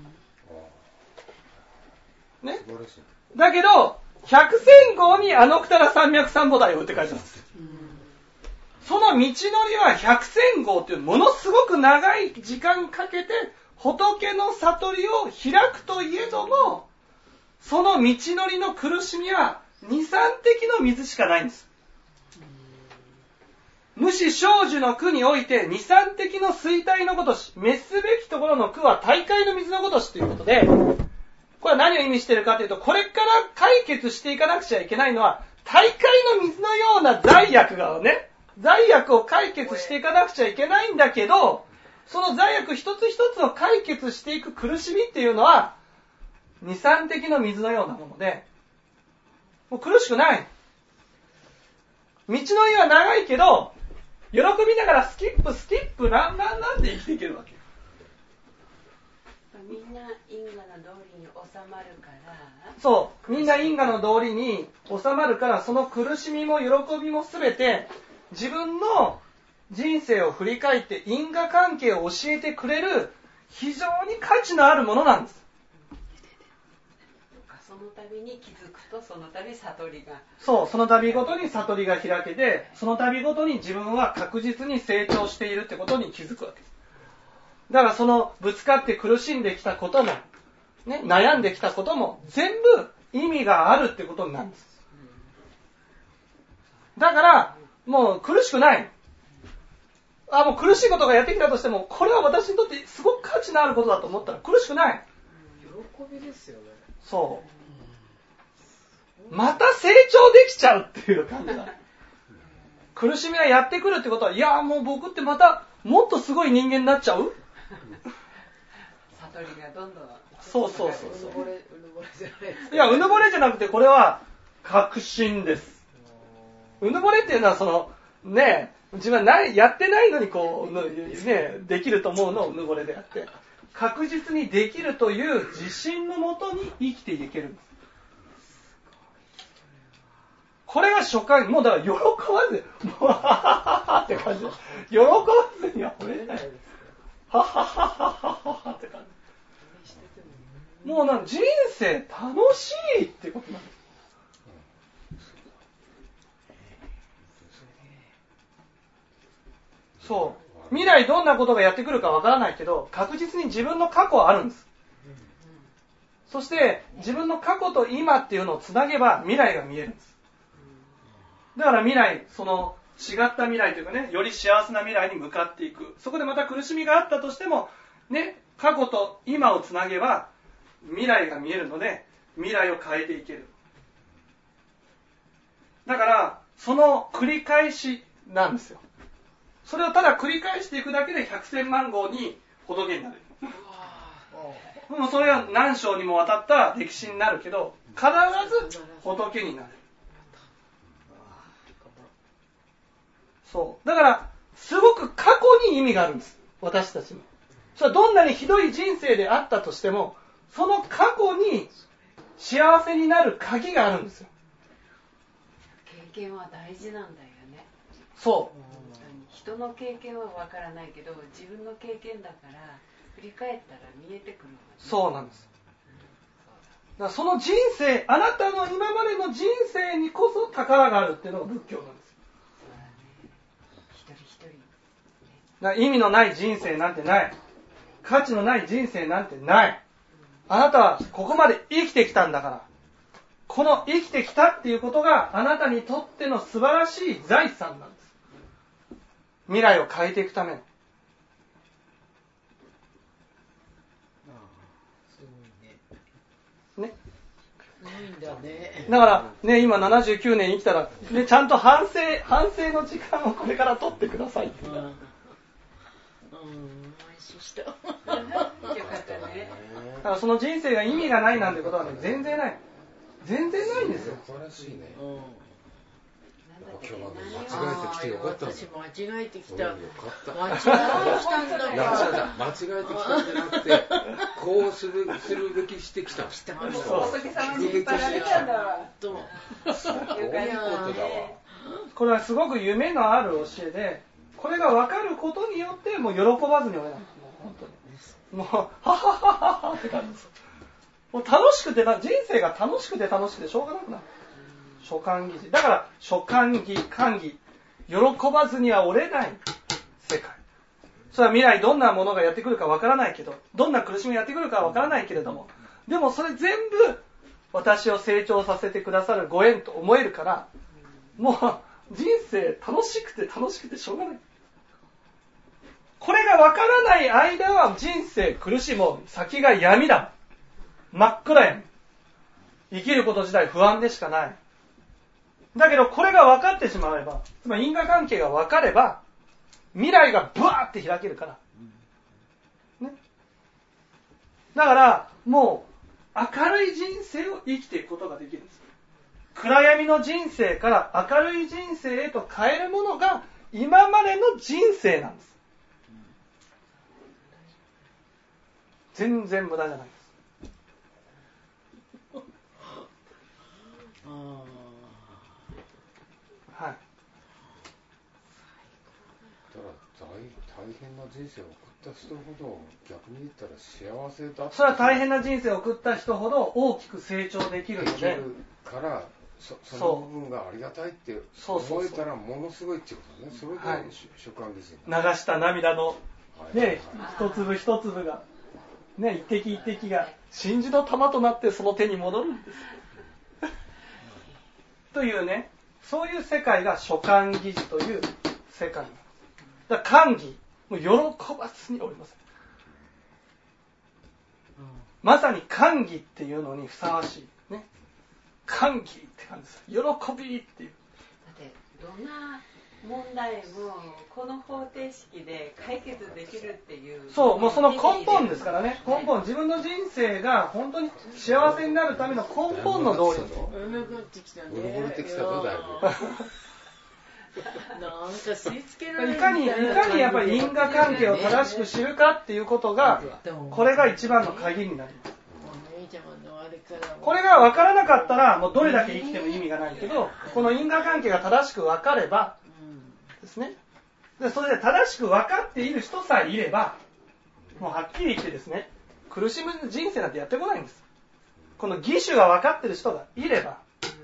ね。だけど、百千号にあのくたら山脈三菩提をって書いてます。その道のりは百千号というものすごく長い時間かけて仏の悟りを開くといえども、その道のりの苦しみは二三滴の水しかないんです。無視生寿の苦において二三滴の衰退のごとし、滅すべきところの苦は大海の水のごとしということで、これは何を意味しているかというと、これから解決していかなくちゃいけないのは、大海の水のような罪悪を解決していかなくちゃいけないんだけど、その罪悪一つ一つを解決していく苦しみっていうのは、二三滴の水のようなもので、もう苦しくない。道のりは長いけど、 喜びながらスキップランで生きていけるわけ。 みんな因果の道理に収まるから。 そう、みんな因果の道理に収まるから、その苦しみも喜びもすべて自分の人生を振り返って因果関係を教えてくれる非常に価値のあるものなんです。 その度に気づくと、その度悟りが。 そう、その度ごとに悟りが開けて、その度ごとに自分は確実に成長しているってことに気づくわけです。だからそのぶつかって苦しんできたことも、ね、悩んできたことも全部意味があるってことになるんです。だからもう苦しくない。もう苦しいことがやってきたとしても、これは私にとってすごく価値のあることだと思ったら苦しくない。 喜びですよね。 そう。また成長できちゃうっていう感じだ。苦しみがやってくるってことは、いやもう僕ってまたもっとすごい人間になっちゃう？ 悟りがどんどん。 そう。 うぬぼれじゃないですか。 いや、うぬぼれじゃなくて、これは確信です。うぬぼれっていうのは、その、ね、自分はやってないのにこう、ね、できると思うのをうぬぼれであって、確実にできるという自信のもとに生きていけるんです。これが初回、もうだから喜ばず、もうははははって感じ。喜ばずには惚れないです。はははははって感じ。もう人生楽しいってことなんです。そう。未来どんなことがやってくるかわからないけど、確実に自分の過去はあるんです。そして自分の過去と今っていうのをつなげば未来が見えるんです。だから未来、その違った未来というかね、より幸せな未来に向かっていく。そこでまた苦しみがあったとしても、ね、過去と今をつなげば未来が見えるので、未来を変えていける。だからその繰り返しなんですよ。それをただ繰り返していくだけで百千万号に仏になる。もうそれは何章にもわたった歴史になるけど、必ず仏になる。そう。だからすごく過去に意味があるんです。私たちに。それはどんなにひどい人生であったとしても、その過去に幸せになる鍵があるんですよ。 経験は大事なんだよね。 そう。 人の経験はわからないけど、自分の経験だから振り返ったら見えてくる、ね。 そうなんです。だからその人生、あなたの今までの人生にこそ宝があるっていうのが仏教なんです。 そうだね。一人一人。 だから意味のない人生なんてない。価値のない人生なんてない。あなたはここまで生きてきたんだから。この生きてきたっていうことがあなたにとっての素晴らしい財産なんです。未来を変えていくための。 すごいね。 ね。 すごいんだね。 だからね、今79年生きたら、ね、ちゃんと反省の時間をこれから取ってくださいって。 安心した。 よかったね。 だからその人生が意味がないなんてことはね、全然ない。全然ないんですよ。 素晴らしいね。 今日は間違えてきてよかったんだ。 私間違えてきた。 よかった。 間違えてきたんだいや、間違えてきたんじゃなくて、こうするべきしてきた。 仏様に引っ張られたんだわ。 そういうことだわ。 これはすごく夢のある教えで、これが分かることによってもう喜ばずにはいない。もう本当に。もうははははって感じです。もう楽しくて人生が楽しくてしょうがなくなる。諸観義だから諸観義観義、喜ばずには折れない世界。それは未来どんなものがやってくるかわからないけど、どんな苦しみがやってくるかわからないけれども、でもそれ全部私を成長させてくださるご縁と思えるから、もう人生楽しくてしょうがない。これがわからない間は人生苦しい、もう先が闇だ。真っ暗闇。生きること自体不安でしかない。だけどこれが分かってしまえば、つまり因果関係が分かれば、未来がブワーって開けるから。ね。だからもう明るい人生を生きていくことができるんです。暗闇の人生から明るい人生へと変えるものが今までの人生なんです。全然無駄じゃないです。はい。 大変な人生を送った人ほど逆に言ったら幸せだ。 それは大変な人生を送った人ほど大きく成長できるので。 からその部分がありがたいって思えたらものすごいってことね。それで所感技術。 流した涙のね、一粒一粒がね、一滴一滴が真珠の玉となってその手に戻るんです。というね、そういう世界が所感技術という世界。だから歓喜、もう喜ばずにおりません。まさに歓喜っていうのにふさわしいね。歓喜って感じです。喜びっていう。 だってどんな問題もこの方程式で解決できるっていう。 そう、もうその根本ですからね。根本、自分の人生が本当に幸せになるための根本の道理。 戻ってきたね。 戻ってきたぞだいなんか吸い付けられるいかにやっぱり因果関係を正しく知るかっていうことが、これが一番の鍵になります。これが分からなかったら、もうどれだけ生きても意味がないけど、この因果関係が正しく分かればですね。で、それで正しく分かっている人さえいれば、もうはっきり言ってですね、苦しむ人生なんてやってこないんです。この義手が分かっている人がいれば。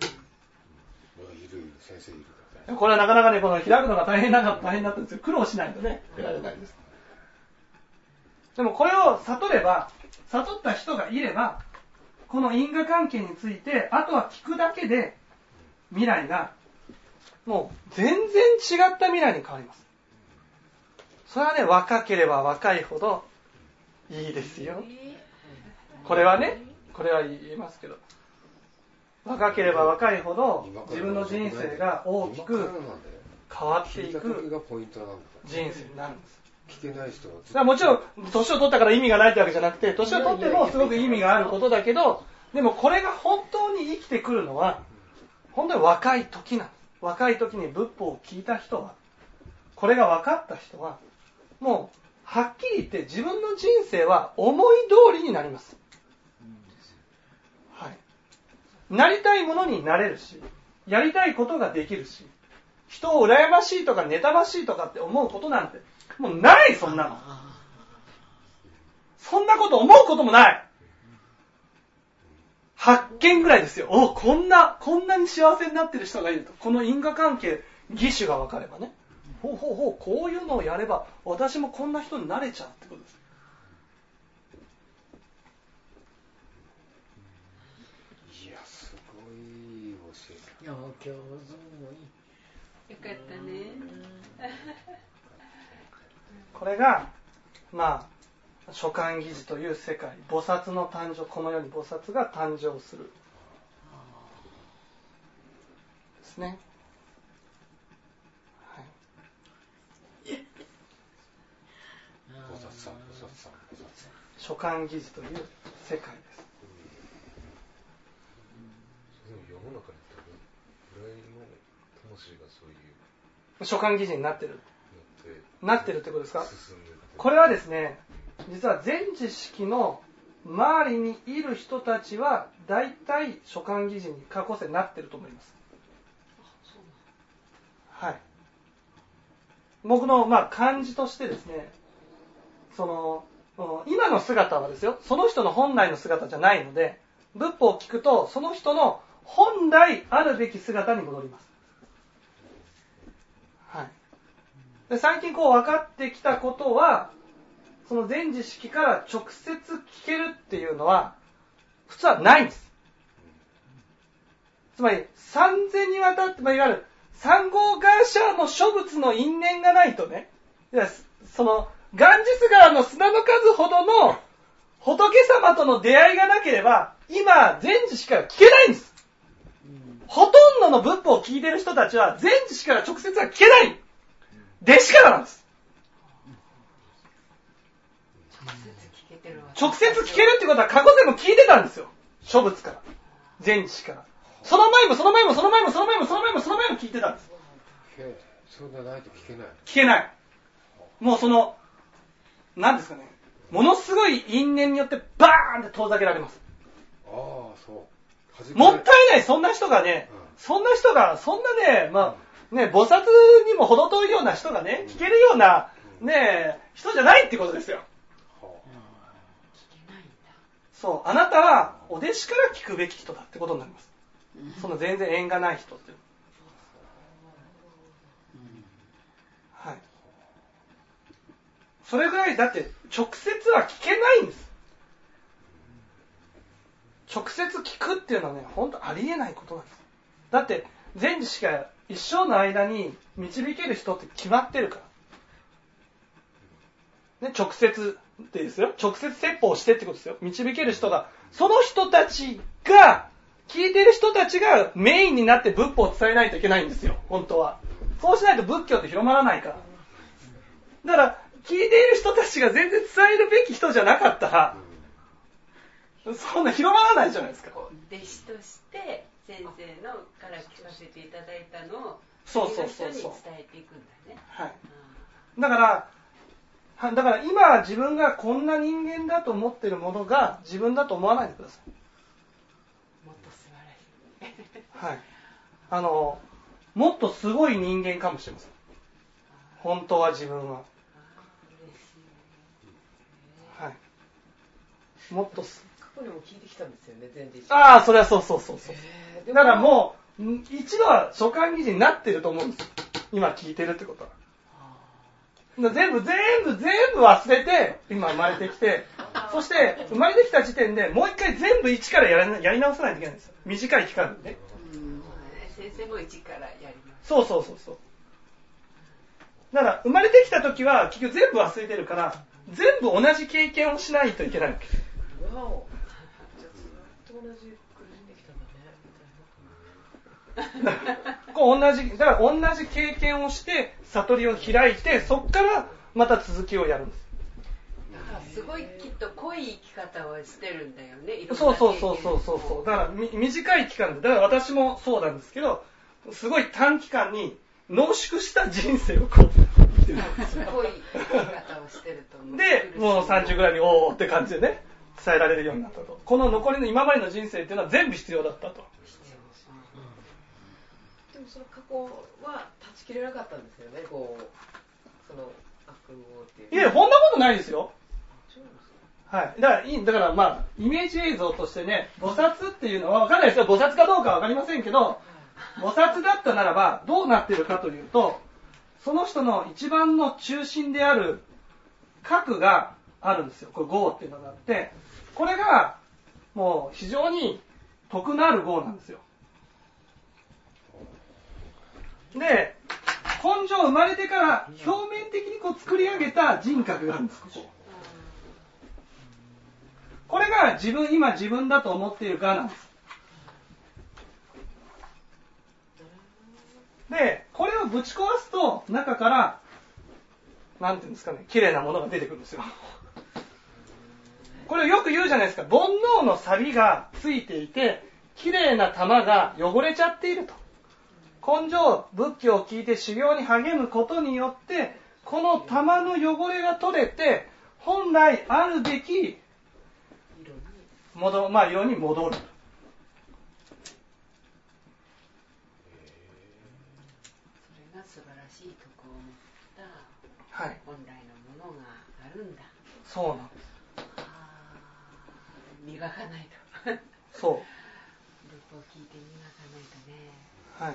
先生いる。 これはなかなかね、この開くのが大変だったんですよ。苦労しないとね、開れないです。でもこれを悟った人がいれば、この因果関係について、あとは聞くだけで、未来が、もう全然違った未来に変わります。それはね、若ければ若いほどいいですよ。これは言えますけど。若ければ若いほど自分の人生が大きく変わっていく人生になるんです。 聞けない人はだからもちろん年を取ったから意味がないってわけじゃなくて、年を取ってもすごく意味があることだけど、でもこれが本当に生きてくるのは本当に若い時なんです。若い時に仏法を聞いた人は、これが分かった人は、もうはっきり言って自分の人生は思い通りになります。なりたいものになれるし、やりたいことができるし、人を羨ましいとか妬ましいとかって思うことなんてもうない。そんなの、そんなこと思うこともない。発見ぐらいですよ。こんなに幸せになってる人がいると。この因果関係、義手が分かればね、こういうのをやれば私もこんな人になれちゃうってことです。 いや、今日もよかったね。 これが所感義事という世界、菩薩の誕生、この世に菩薩が誕生するですね。はい。菩薩さん。所感義事という世界です。 世の中にどれぐらいの魂がそういう所感義事になってるってことですか？これはですね、実は全知識の周りにいる人たちは大体所感義事に過去世になってると思います。はい。僕の感じとしてですね、今の姿はですよ、その人の本来の姿じゃないので、仏法を聞くとその人の本来あるべき姿に戻ります。はい。で、最近分かってきたことは、その全知識から直接聞けるっていうのは普通はないんです。つまり三千にわたって、いわゆる三号ガシャの諸仏の因縁がないとね、そのガンジス川の砂の数ほどの仏様との出会いがなければ、今全知識から聞けないんです。ほとんどの仏法を聞いてる人たちは全知識から直接は聞けない。弟子からなんです。直接聞けるってことは過去世も聞いてたんですよ。諸仏から、全知識から。その前も聞いてたんです。 そうでないと聞けない。 聞けない。もうなんですかね、ものすごい因縁によってバーンって遠ざけられます。 ああ、そう。 もったいない、そんな人がね、そんなね、まあ、ね、菩薩にも程遠いような人がね、聞けるような、ね、人じゃないってことですよ。そう、あなたはお弟子から聞くべき人だってことになります。その全然縁がない人っていう。はい。それぐらい、だって直接は聞けないんです。直接聞くっていうのはね、本当ありえないことなんです。だって前知識が一生の間に導ける人って決まってるから。ね、直接ってですよ。直接説法してってことですよ。導ける人が、その人たちが、聞いてる人たちがメインになって仏法を伝えないといけないんですよ。本当は。そうしないと仏教って広まらないから。だから、聞いている人たちが全然伝えるべき人じゃなかったら、そんな広まらないじゃないですか。 弟子として先生のから聞かせていただいたのをそう次の人に伝えていくんだね。 はい。だから今自分がこんな人間だと思ってるものが自分だと思わないでください。 もっと素晴らしい。 はい。もっとすごい人間かもしれません。本当は自分は。はい。もっと過去にも聞いてきたんですよね、全然。 ああ、それはそう。だからもう一度は所感義人になってると思うんですよ。今聞いてるってことは。全部忘れて今生まれてきて、そして生まれてきた時点でもう一回全部一からやり直さないといけないんですよ。短い期間でね。 先生も一からやります。 そう。だから生まれてきた時は結局全部忘れてるから、全部同じ経験をしないといけないわけです。 わお。じゃあずっと同じ苦しんできたんだね。 だから同じ経験をして悟りを開いて、そこからまた続きをやるんです。 だからすごいきっと濃い生き方をしてるんだよね。 そう。だから短い期間で、だから私もそうなんですけど、すごい短期間に濃縮した人生をこう生きてるんですよ。 濃い生き方をしてると思う。 で、もう30ぐらいにおーって感じでね、伝えられるようになったと。この残りの今までの人生っていうのは全部必要だったと。 でもその過去は断ち切れなかったんですよね、その悪夢っていう。 いや、そんなことないですよ。はい。だからまあ、イメージ映像としてね、菩薩っていうのは分かんないですよ。菩薩かどうかは分かりませんけど、菩薩だったならば、どうなってるかというと、その人の一番の中心である核があるんですよ。これ業っていうのがあって、これがもう非常に徳のある業なんですよ。で、根性生まれてから表面的に作り上げた人格があるんです。これが今自分だと思っている我なんです。で、これをぶち壊すと中からなんていうんですかね、綺麗なものが出てくるんですよ。これをよく言うじゃないですか。煩悩の錆がついていて、綺麗な玉が汚れちゃっていると。根性仏教を聞いて修行に励むことによって、この玉の汚れが取れて、本来あるべき色に戻る。 それが素晴らしい徳を持ったはい、 本来のものがあるんだ。 そうなんです。 磨かないと。 そう。 仏法を聞いて磨かないとね。 はい。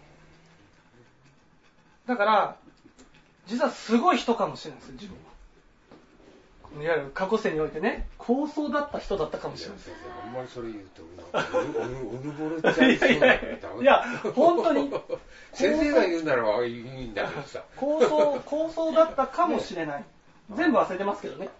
だから、実はすごい人かもしれないですよ、自分は。いわゆる過去世においてね、高僧だった人だったかもしれないです。 あんまりそれ言うと、うぬぼれちゃいそうだからダメ。 いや、本当に。 先生が言うならいいんだけどさ。 高僧だったかもしれない。全部忘れてますけどね。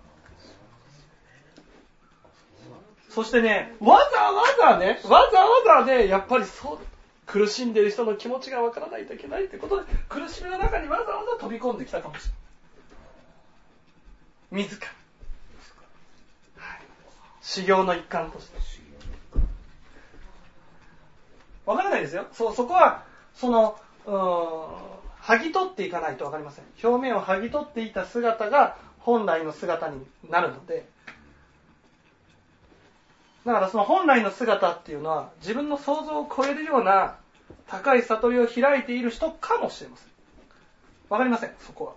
そしてね、わざわざね、やっぱり苦しんでいる人の気持ちがわからないといけないということで、苦しみの中にわざわざ飛び込んできたかもしれない。自ら。はい、修行の一環として。わからないですよ。そこは、 剥ぎ取っていかないと分かりません。表面を剥ぎ取っていた姿が本来の姿になるので、だからその本来の姿っていうのは自分の想像を超えるような高い悟りを開いている人かもしれません。分かりません、そこは。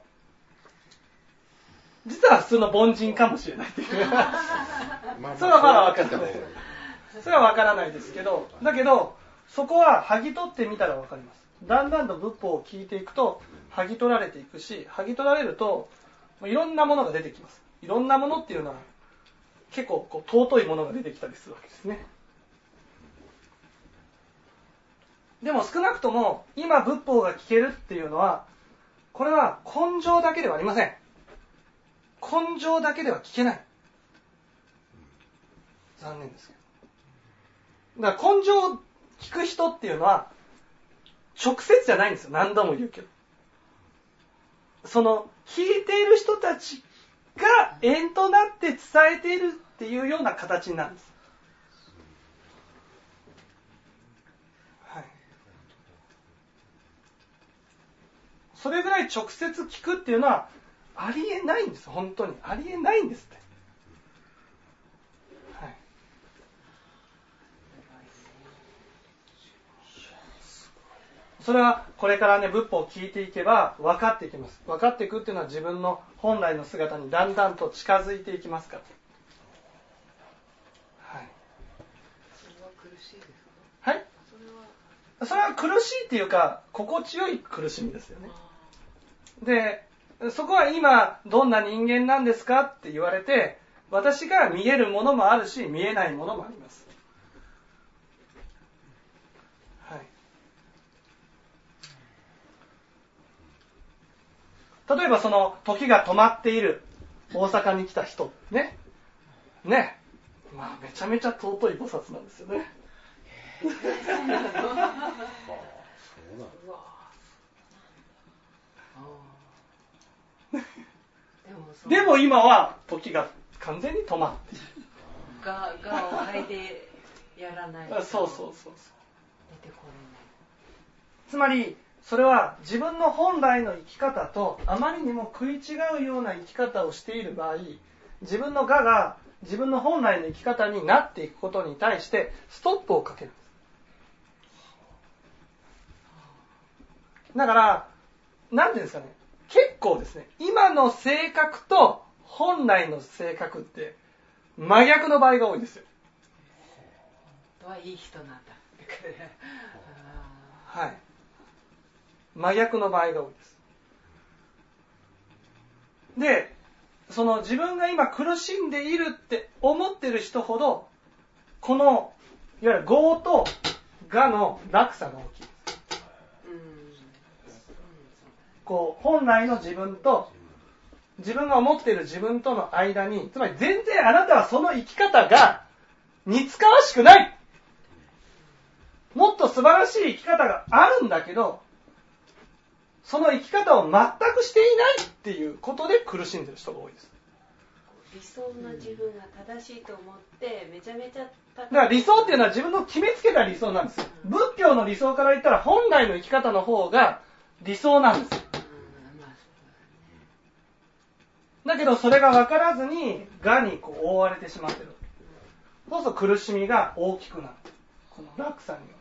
実は普通の凡人かもしれないっていう。それはまだ分からない。それは分からないですけど、だけどそこは剥ぎ取ってみたら分かります。だんだんと仏法を聞いていくと剥ぎ取られていくし、剥ぎ取られるといろんなものが出てきます。いろんなものっていうのは結構尊いものが出てきたりするわけですね。でも少なくとも今仏法が聞けるっていうのは、これは根性だけではありません。根性だけでは聞けない。残念ですけど。だから根性を聞く人っていうのは直接じゃないんですよ。何度も言うけど。その聞いている人たちが縁となって伝えているっていうような形になるんです。はい。それぐらい直接聞くっていうのはありえないんです。本当にありえないんですって。はい。それはこれからね、仏法を聞いていけば分かっていきます。分かっていくっていうのは自分の本来の姿にだんだんと近づいていきますから。はい。 それは苦しいですか？はい。それは苦しいっていうか心地よい苦しみですよね。で、そこは今どんな人間なんですかって言われて、私が見えるものもあるし見えないものもあります。はい。例えばその時が止まっている大阪に来た人ね、まあめちゃめちゃ尊い菩薩なんですよね。でも今は時が完全に止まっている。 がを吐いてやらないとそう。 出てこれない。 つまりそれは自分の本来の生き方とあまりにも食い違うような生き方をしている場合、自分の我が自分の本来の生き方になっていくことに対してストップをかけるんです。だから何て言うんですかね、結構ですね、今の性格と本来の性格って真逆の場合が多いんですよ。 いい人なんだ。 はい。真逆の場合が多いです。で、その自分が今苦しんでいるって思ってる人ほど、このいわゆる業と我の落差が大きいです。本来の自分と自分が思っている自分との間に、つまり全然あなたはその生き方が似つかわしくない、もっと素晴らしい生き方があるんだけど、その生き方を全くしていないっていうことで苦しんでる人が多いです。 理想の自分が正しいと思ってめちゃめちゃだから理想っていうのは自分の決めつけた理想なんですよ。仏教の理想から言ったら本来の生き方の方が理想なんですよ。だけどそれが分からずに我に覆われてしまってる。そうすると苦しみが大きくなる。この落差によって。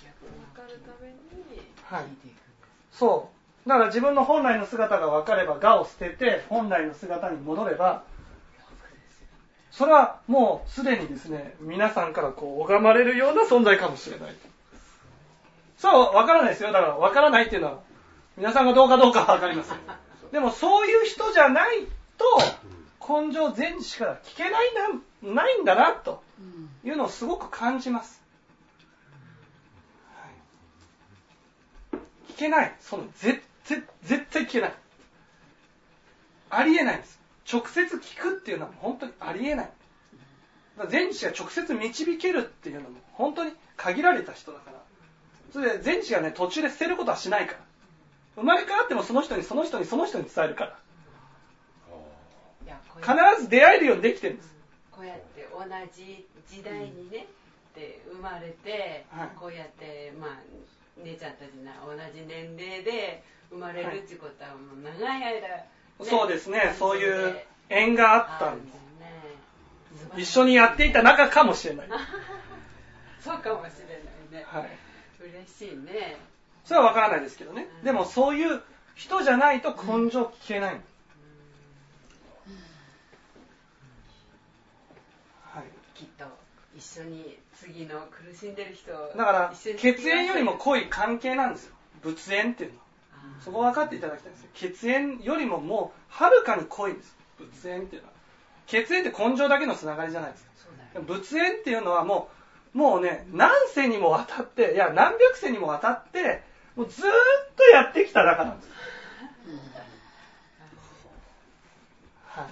分かるためにはい。そう。だから自分の本来の姿が分かれば我を捨てて本来の姿に戻れば、それはもうすでにですね、皆さんから拝まれるような存在かもしれない。そう分からないですよ。だから分からないっていうのは皆さんがどうかは分かりません。でもそういう人じゃないと根性禅師から聞けないんだなというのをすごく感じます。はい、聞けない。絶対聞けない。ありえないんです。直接聞くっていうのは本当にありえない。禅師が直接導けるっていうのも本当に限られた人だから。それで禅師がね、途中で捨てることはしないから。生まれ変わってもその人に伝えるから。必ず出会えるようにできてるんです。 こうやって同じ時代にね、で生まれて、こうやって姉ちゃんたちな同じ年齢で生まれるってことはもう長い間、ね、 そうですね、そういう縁があったんです、 ね、 一緒にやっていた仲かもしれないそうかもしれないね、 はい、 嬉しいね。 それは分からないですけどね、でもそういう人じゃないと根性聞けない、はい、 きっと一緒に次の苦しんでる人だから血縁よりも濃い関係なんですよ、仏縁っていうのは。そこを分かっていただきたいんですよ。血縁よりももうはるかに濃いんです、仏縁っていうのは。血縁って根性だけのつながりじゃないですか。仏縁っていうのはもうね、何世にもわたって、いや何百世にもわたってもうずーっとやってきた仲なんです、はい、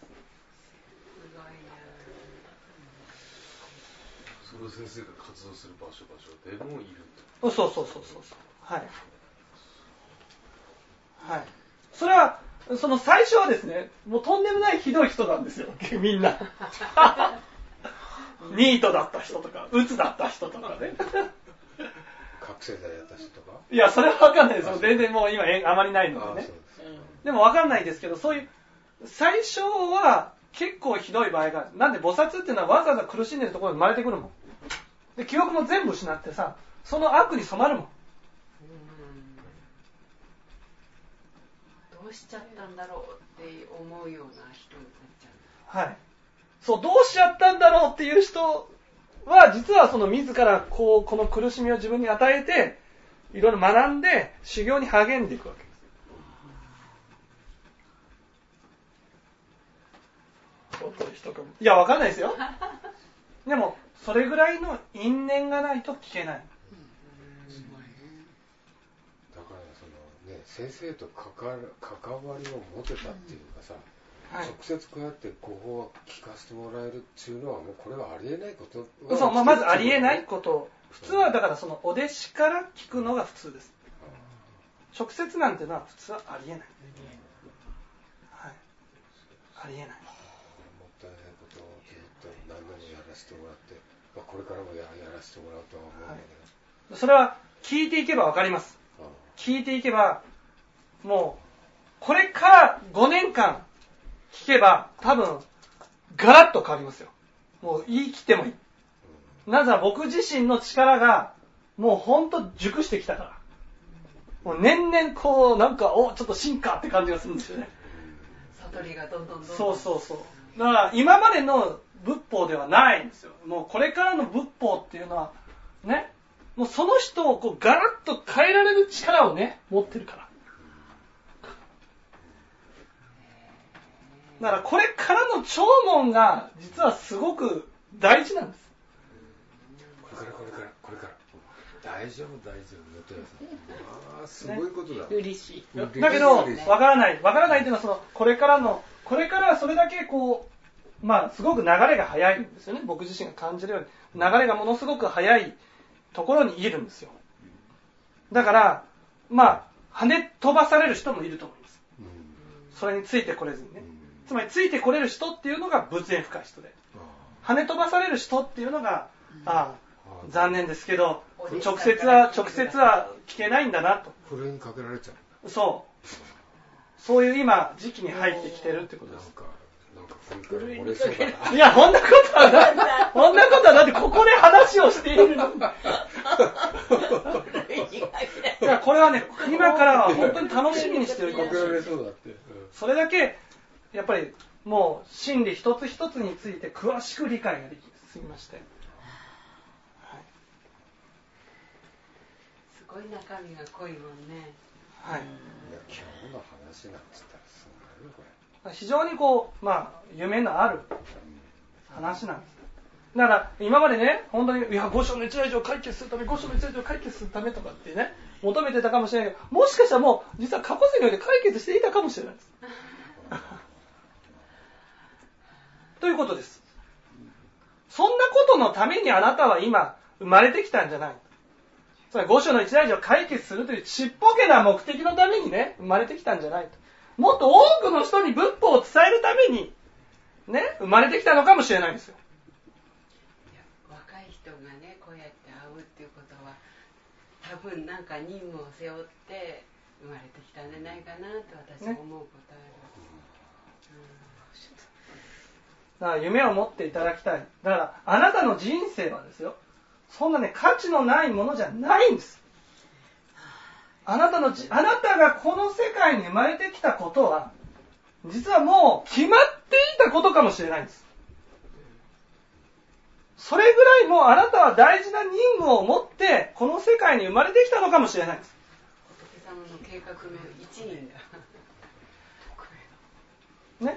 それを先生が活動する場所でもいると。そうはいはい、それはその最初はですね、もうとんでもないひどい人なんですよ、みんなニートだった人とか、うつだった人とかね覚醒剤やった人とか。 いや、それは分かんないですよ、全然もう今あまりないのでね。でも分かんないですけど、そういう最初は結構ひどい場合が、なんで菩薩っていうのはわざわざ苦しんでるところに生まれてくるもんで、記憶も全部失ってさ、その悪に染まるもん。 どうしちゃったんだろうって思うような人になっちゃう。 はい。そう、どうしちゃったんだろうっていう人は、実はその自らこの苦しみを自分に与えて、いろいろ学んで修行に励んでいくわけです。いや、わかんないですよ。でも、それぐらいの因縁がないと聞けない。 だからそのね、先生と関わりを持てたっていうかさ、はい、直接こうやってここを聞かせてもらえるっていうのはもうこれはありえないことが、 そう、まずありえないこと。普通はだからそのお弟子から聞くのが普通です。直接なんていうのは普通はありえない。はい、ありえない。もったいないことをずっと何度もやらせてもらって、これからもやらせてもらうとは思うんだけど、 はい、それは聞いていけば分かります。聞いていけば、もうこれから5年間聞けば多分ガラッと変わりますよ。もう言い切ってもいい。なぜなら僕自身の力がもうほんと熟してきたから。もう年々こうなんかちょっと進化って感じがするんですよね。 悟りがどんどんそうだから今までの仏法ではないんですよ。もうこれからの仏法っていうのはね、もうその人をこうガラッと変えられる力をね持ってるから。だからこれからの聴聞が実はすごく大事なんです。 これから大丈夫元彌さん。すごいことだ。 嬉しい。 だけどわからないっていうのはそのこれからはそれだけこうすごく流れが速いんですよね。僕自身が感じるように流れがものすごく速いところにいるんですよ。だから跳ね飛ばされる人もいると思います。それについてこれずにね。つまりついてこれる人っていうのが仏縁深い人で、跳ね飛ばされる人っていうのが残念ですけど直接は聞けないんだなと。 ふるいにかけられちゃう。 そういう今時期に入ってきてるってことです。 なんかふるいにかけられそうだな。 いや、そんなことはない。そんなことはだってここで話をしているのに。いや、これはね、今からは本当に楽しみにしてるかもしれない。それだけやっぱりもう真理一つ一つについて詳しく理解ができすぎまして、はい、 すごい中身が濃いもんね。 はい。 いや、今日の話なんつったらすごいよこれ。 非常に夢のある話なんです。だから今までね、本当に五章の一大事を解決するため、五章の一大事を解決するためとかってね求めてたかもしれないけど、もしかしたらもう実は過去世において解決していたかもしれないです。ということです。そんなことのためにあなたは今生まれてきたんじゃない。つまり五章の一大事を解決するというちっぽけな目的のためにね生まれてきたんじゃないと。もっと多くの人に仏法を伝えるためにね生まれてきたのかもしれないんですよ。 若い人がねこうやって会うっていうことは多分なんか任務を背負って生まれてきたんじゃないかなって私は思うことある、 だから夢を持っていただきたい。だからあなたの人生はですよ、そんなね価値のないものじゃないんです。あなたがこの世界に生まれてきたことは実はもう決まっていたことかもしれないんです。それぐらいもうあなたは大事な任務を持ってこの世界に生まれてきたのかもしれないんです。 仏様の計画の一員だね。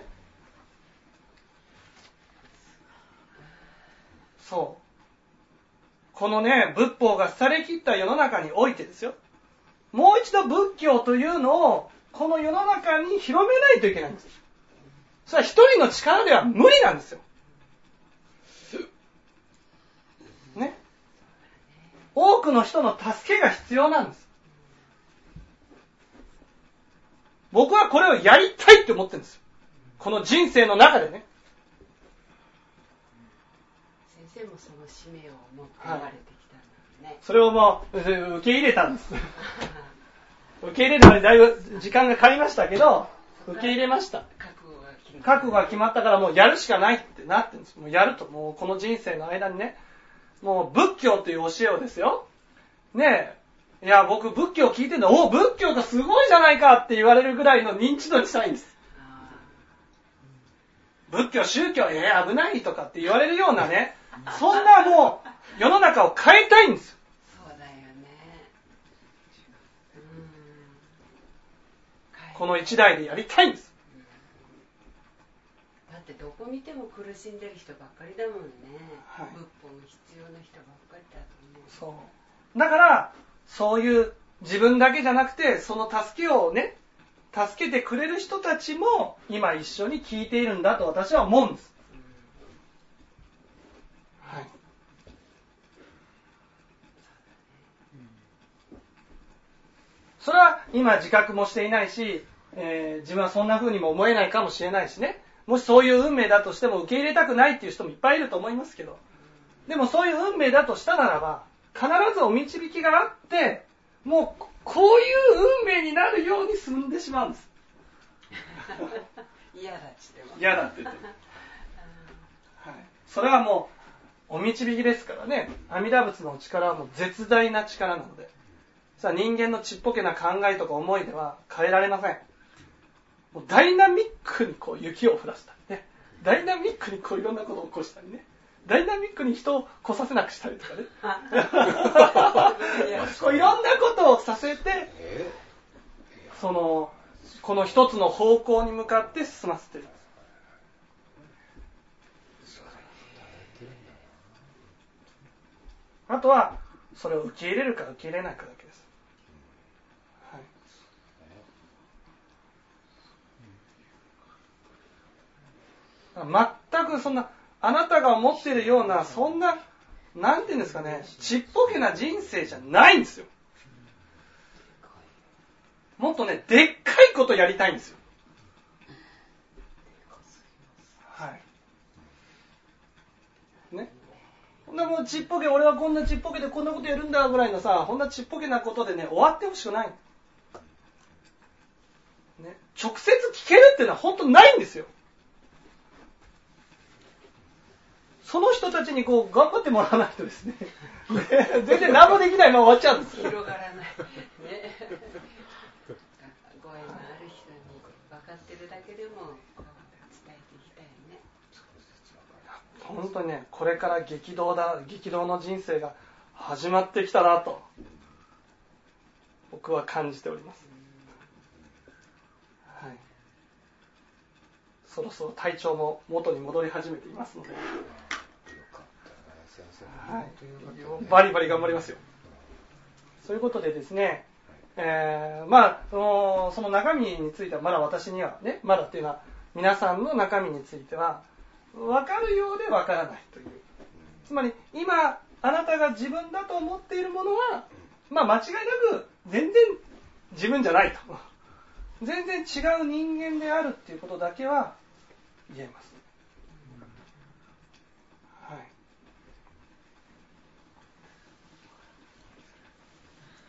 そう。このね、仏法が廃れ切った世の中においてですよ。もう一度仏教というのをこの世の中に広めないといけないんです。それは一人の力では無理なんですよ。ね。多くの人の助けが必要なんです。僕はこれをやりたいって思ってるんですよ。この人生の中でね。 先生もその使命を持って生まれてきたんだね。 それをもう受け入れたんです。受け入れるまでだいぶ時間がかかりましたけど、受け入れました。覚悟が決まったからもうやるしかないってなってるんです。もうやると、もうこの人生の間にね、もう仏教という教えをですよ。ねえ、いや僕仏教聞いてるの、お仏教がすごいじゃないかって言われるぐらいの認知度にしたいんです。仏教、宗教、危ないとかって言われるようなね、そんなもう世の中を変えたいんですよ。 そうだよね。 この一代でやりたいんです。 だってどこ見ても苦しんでる人ばっかりだもんね。 はい、 仏法の必要な人ばっかりだと思う。 そう。だからそういう自分だけじゃなくて、その助けをね、助けてくれる人たちも今一緒に聞いているんだと私は思うんです。はい。それは今自覚もしていないし、自分はそんな風にも思えないかもしれないしね。もしそういう運命だとしても受け入れたくないっていう人もいっぱいいると思いますけど、でもそういう運命だとしたならば、必ずお導きがあって、もうこういう運命になるように進んでしまうんです。 嫌だって言っても。 嫌だって言っても。はい。それはもうお導きですからね。阿弥陀仏の力はもう絶大な力なので、さあ人間のちっぽけな考えとか思いでは変えられません。もうダイナミックにこう雪を降らせたりね、ダイナミックにこういろんなことを起こしたりね、ダイナミックに人を来させなくしたりとかねこういろんなことをさせて、この一つの方向に向かって進ませている。あとはそれを受け入れるか受け入れないかだけです。全くそんなあなたが思っているようなそんななんていうんですかね、ちっぽけな人生じゃないんですよ。もっとね、でっかいことやりたいんですよ。はい。ね。こんなもうちっぽけ、俺はこんなちっぽけでこんなことやるんだぐらいのさ、こんなちっぽけなことでね、終わってほしくない。ね。直接聞けるっていうのは本当ないんですよ。その人たちにこう頑張ってもらわないとですね、全然何もできないまま終わっちゃうんですよ。 広がらない。ね。ご縁のある人に分かってるだけでも伝えていきたいね。 本当にね、これから激動の人生が始まってきたなと僕は感じております。はい。そろそろ体調も元に戻り始めていますので。はい、バリバリ頑張りますよ。そういうことでですね、その中身についてはまだ私にはね、まだっていうのは皆さんの中身については分かるようで分からないという。つまり今あなたが自分だと思っているものは、間違いなく全然自分じゃないと。全然違う人間であるっていうことだけは言えます。はい。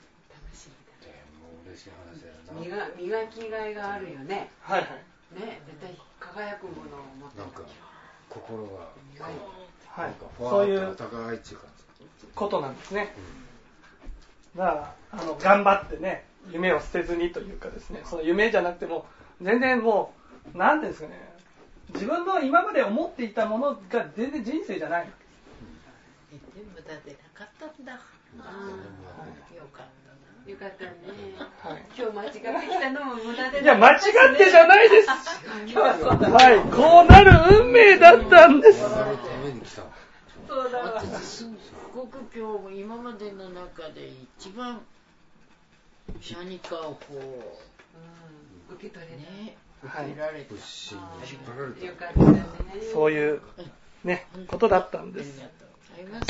嬉しい話だよな。 磨きがいがあるよね。 はいはい。 ね、絶対輝くものを持ってる。 なんか心が、 はい、 そういう高いっていう感じ。 ことなんですね。だから頑張ってね、夢を捨てずにというかですね、その夢じゃなくても全然もうなんていうんですかね、自分の今まで思っていたものが全然人生じゃない。 無駄でなかったんだ。よかったな。 よかったね。 はい、 今日間違ってきたのも無駄で。 いや間違ってじゃないです。はい、こうなる運命だったんです。 そうだわ。すごく今日今までの中で一番シャニカをこう、 受け取れね、受けられて、 よかったね。 そういうねことだったんです。 ありがとうございます。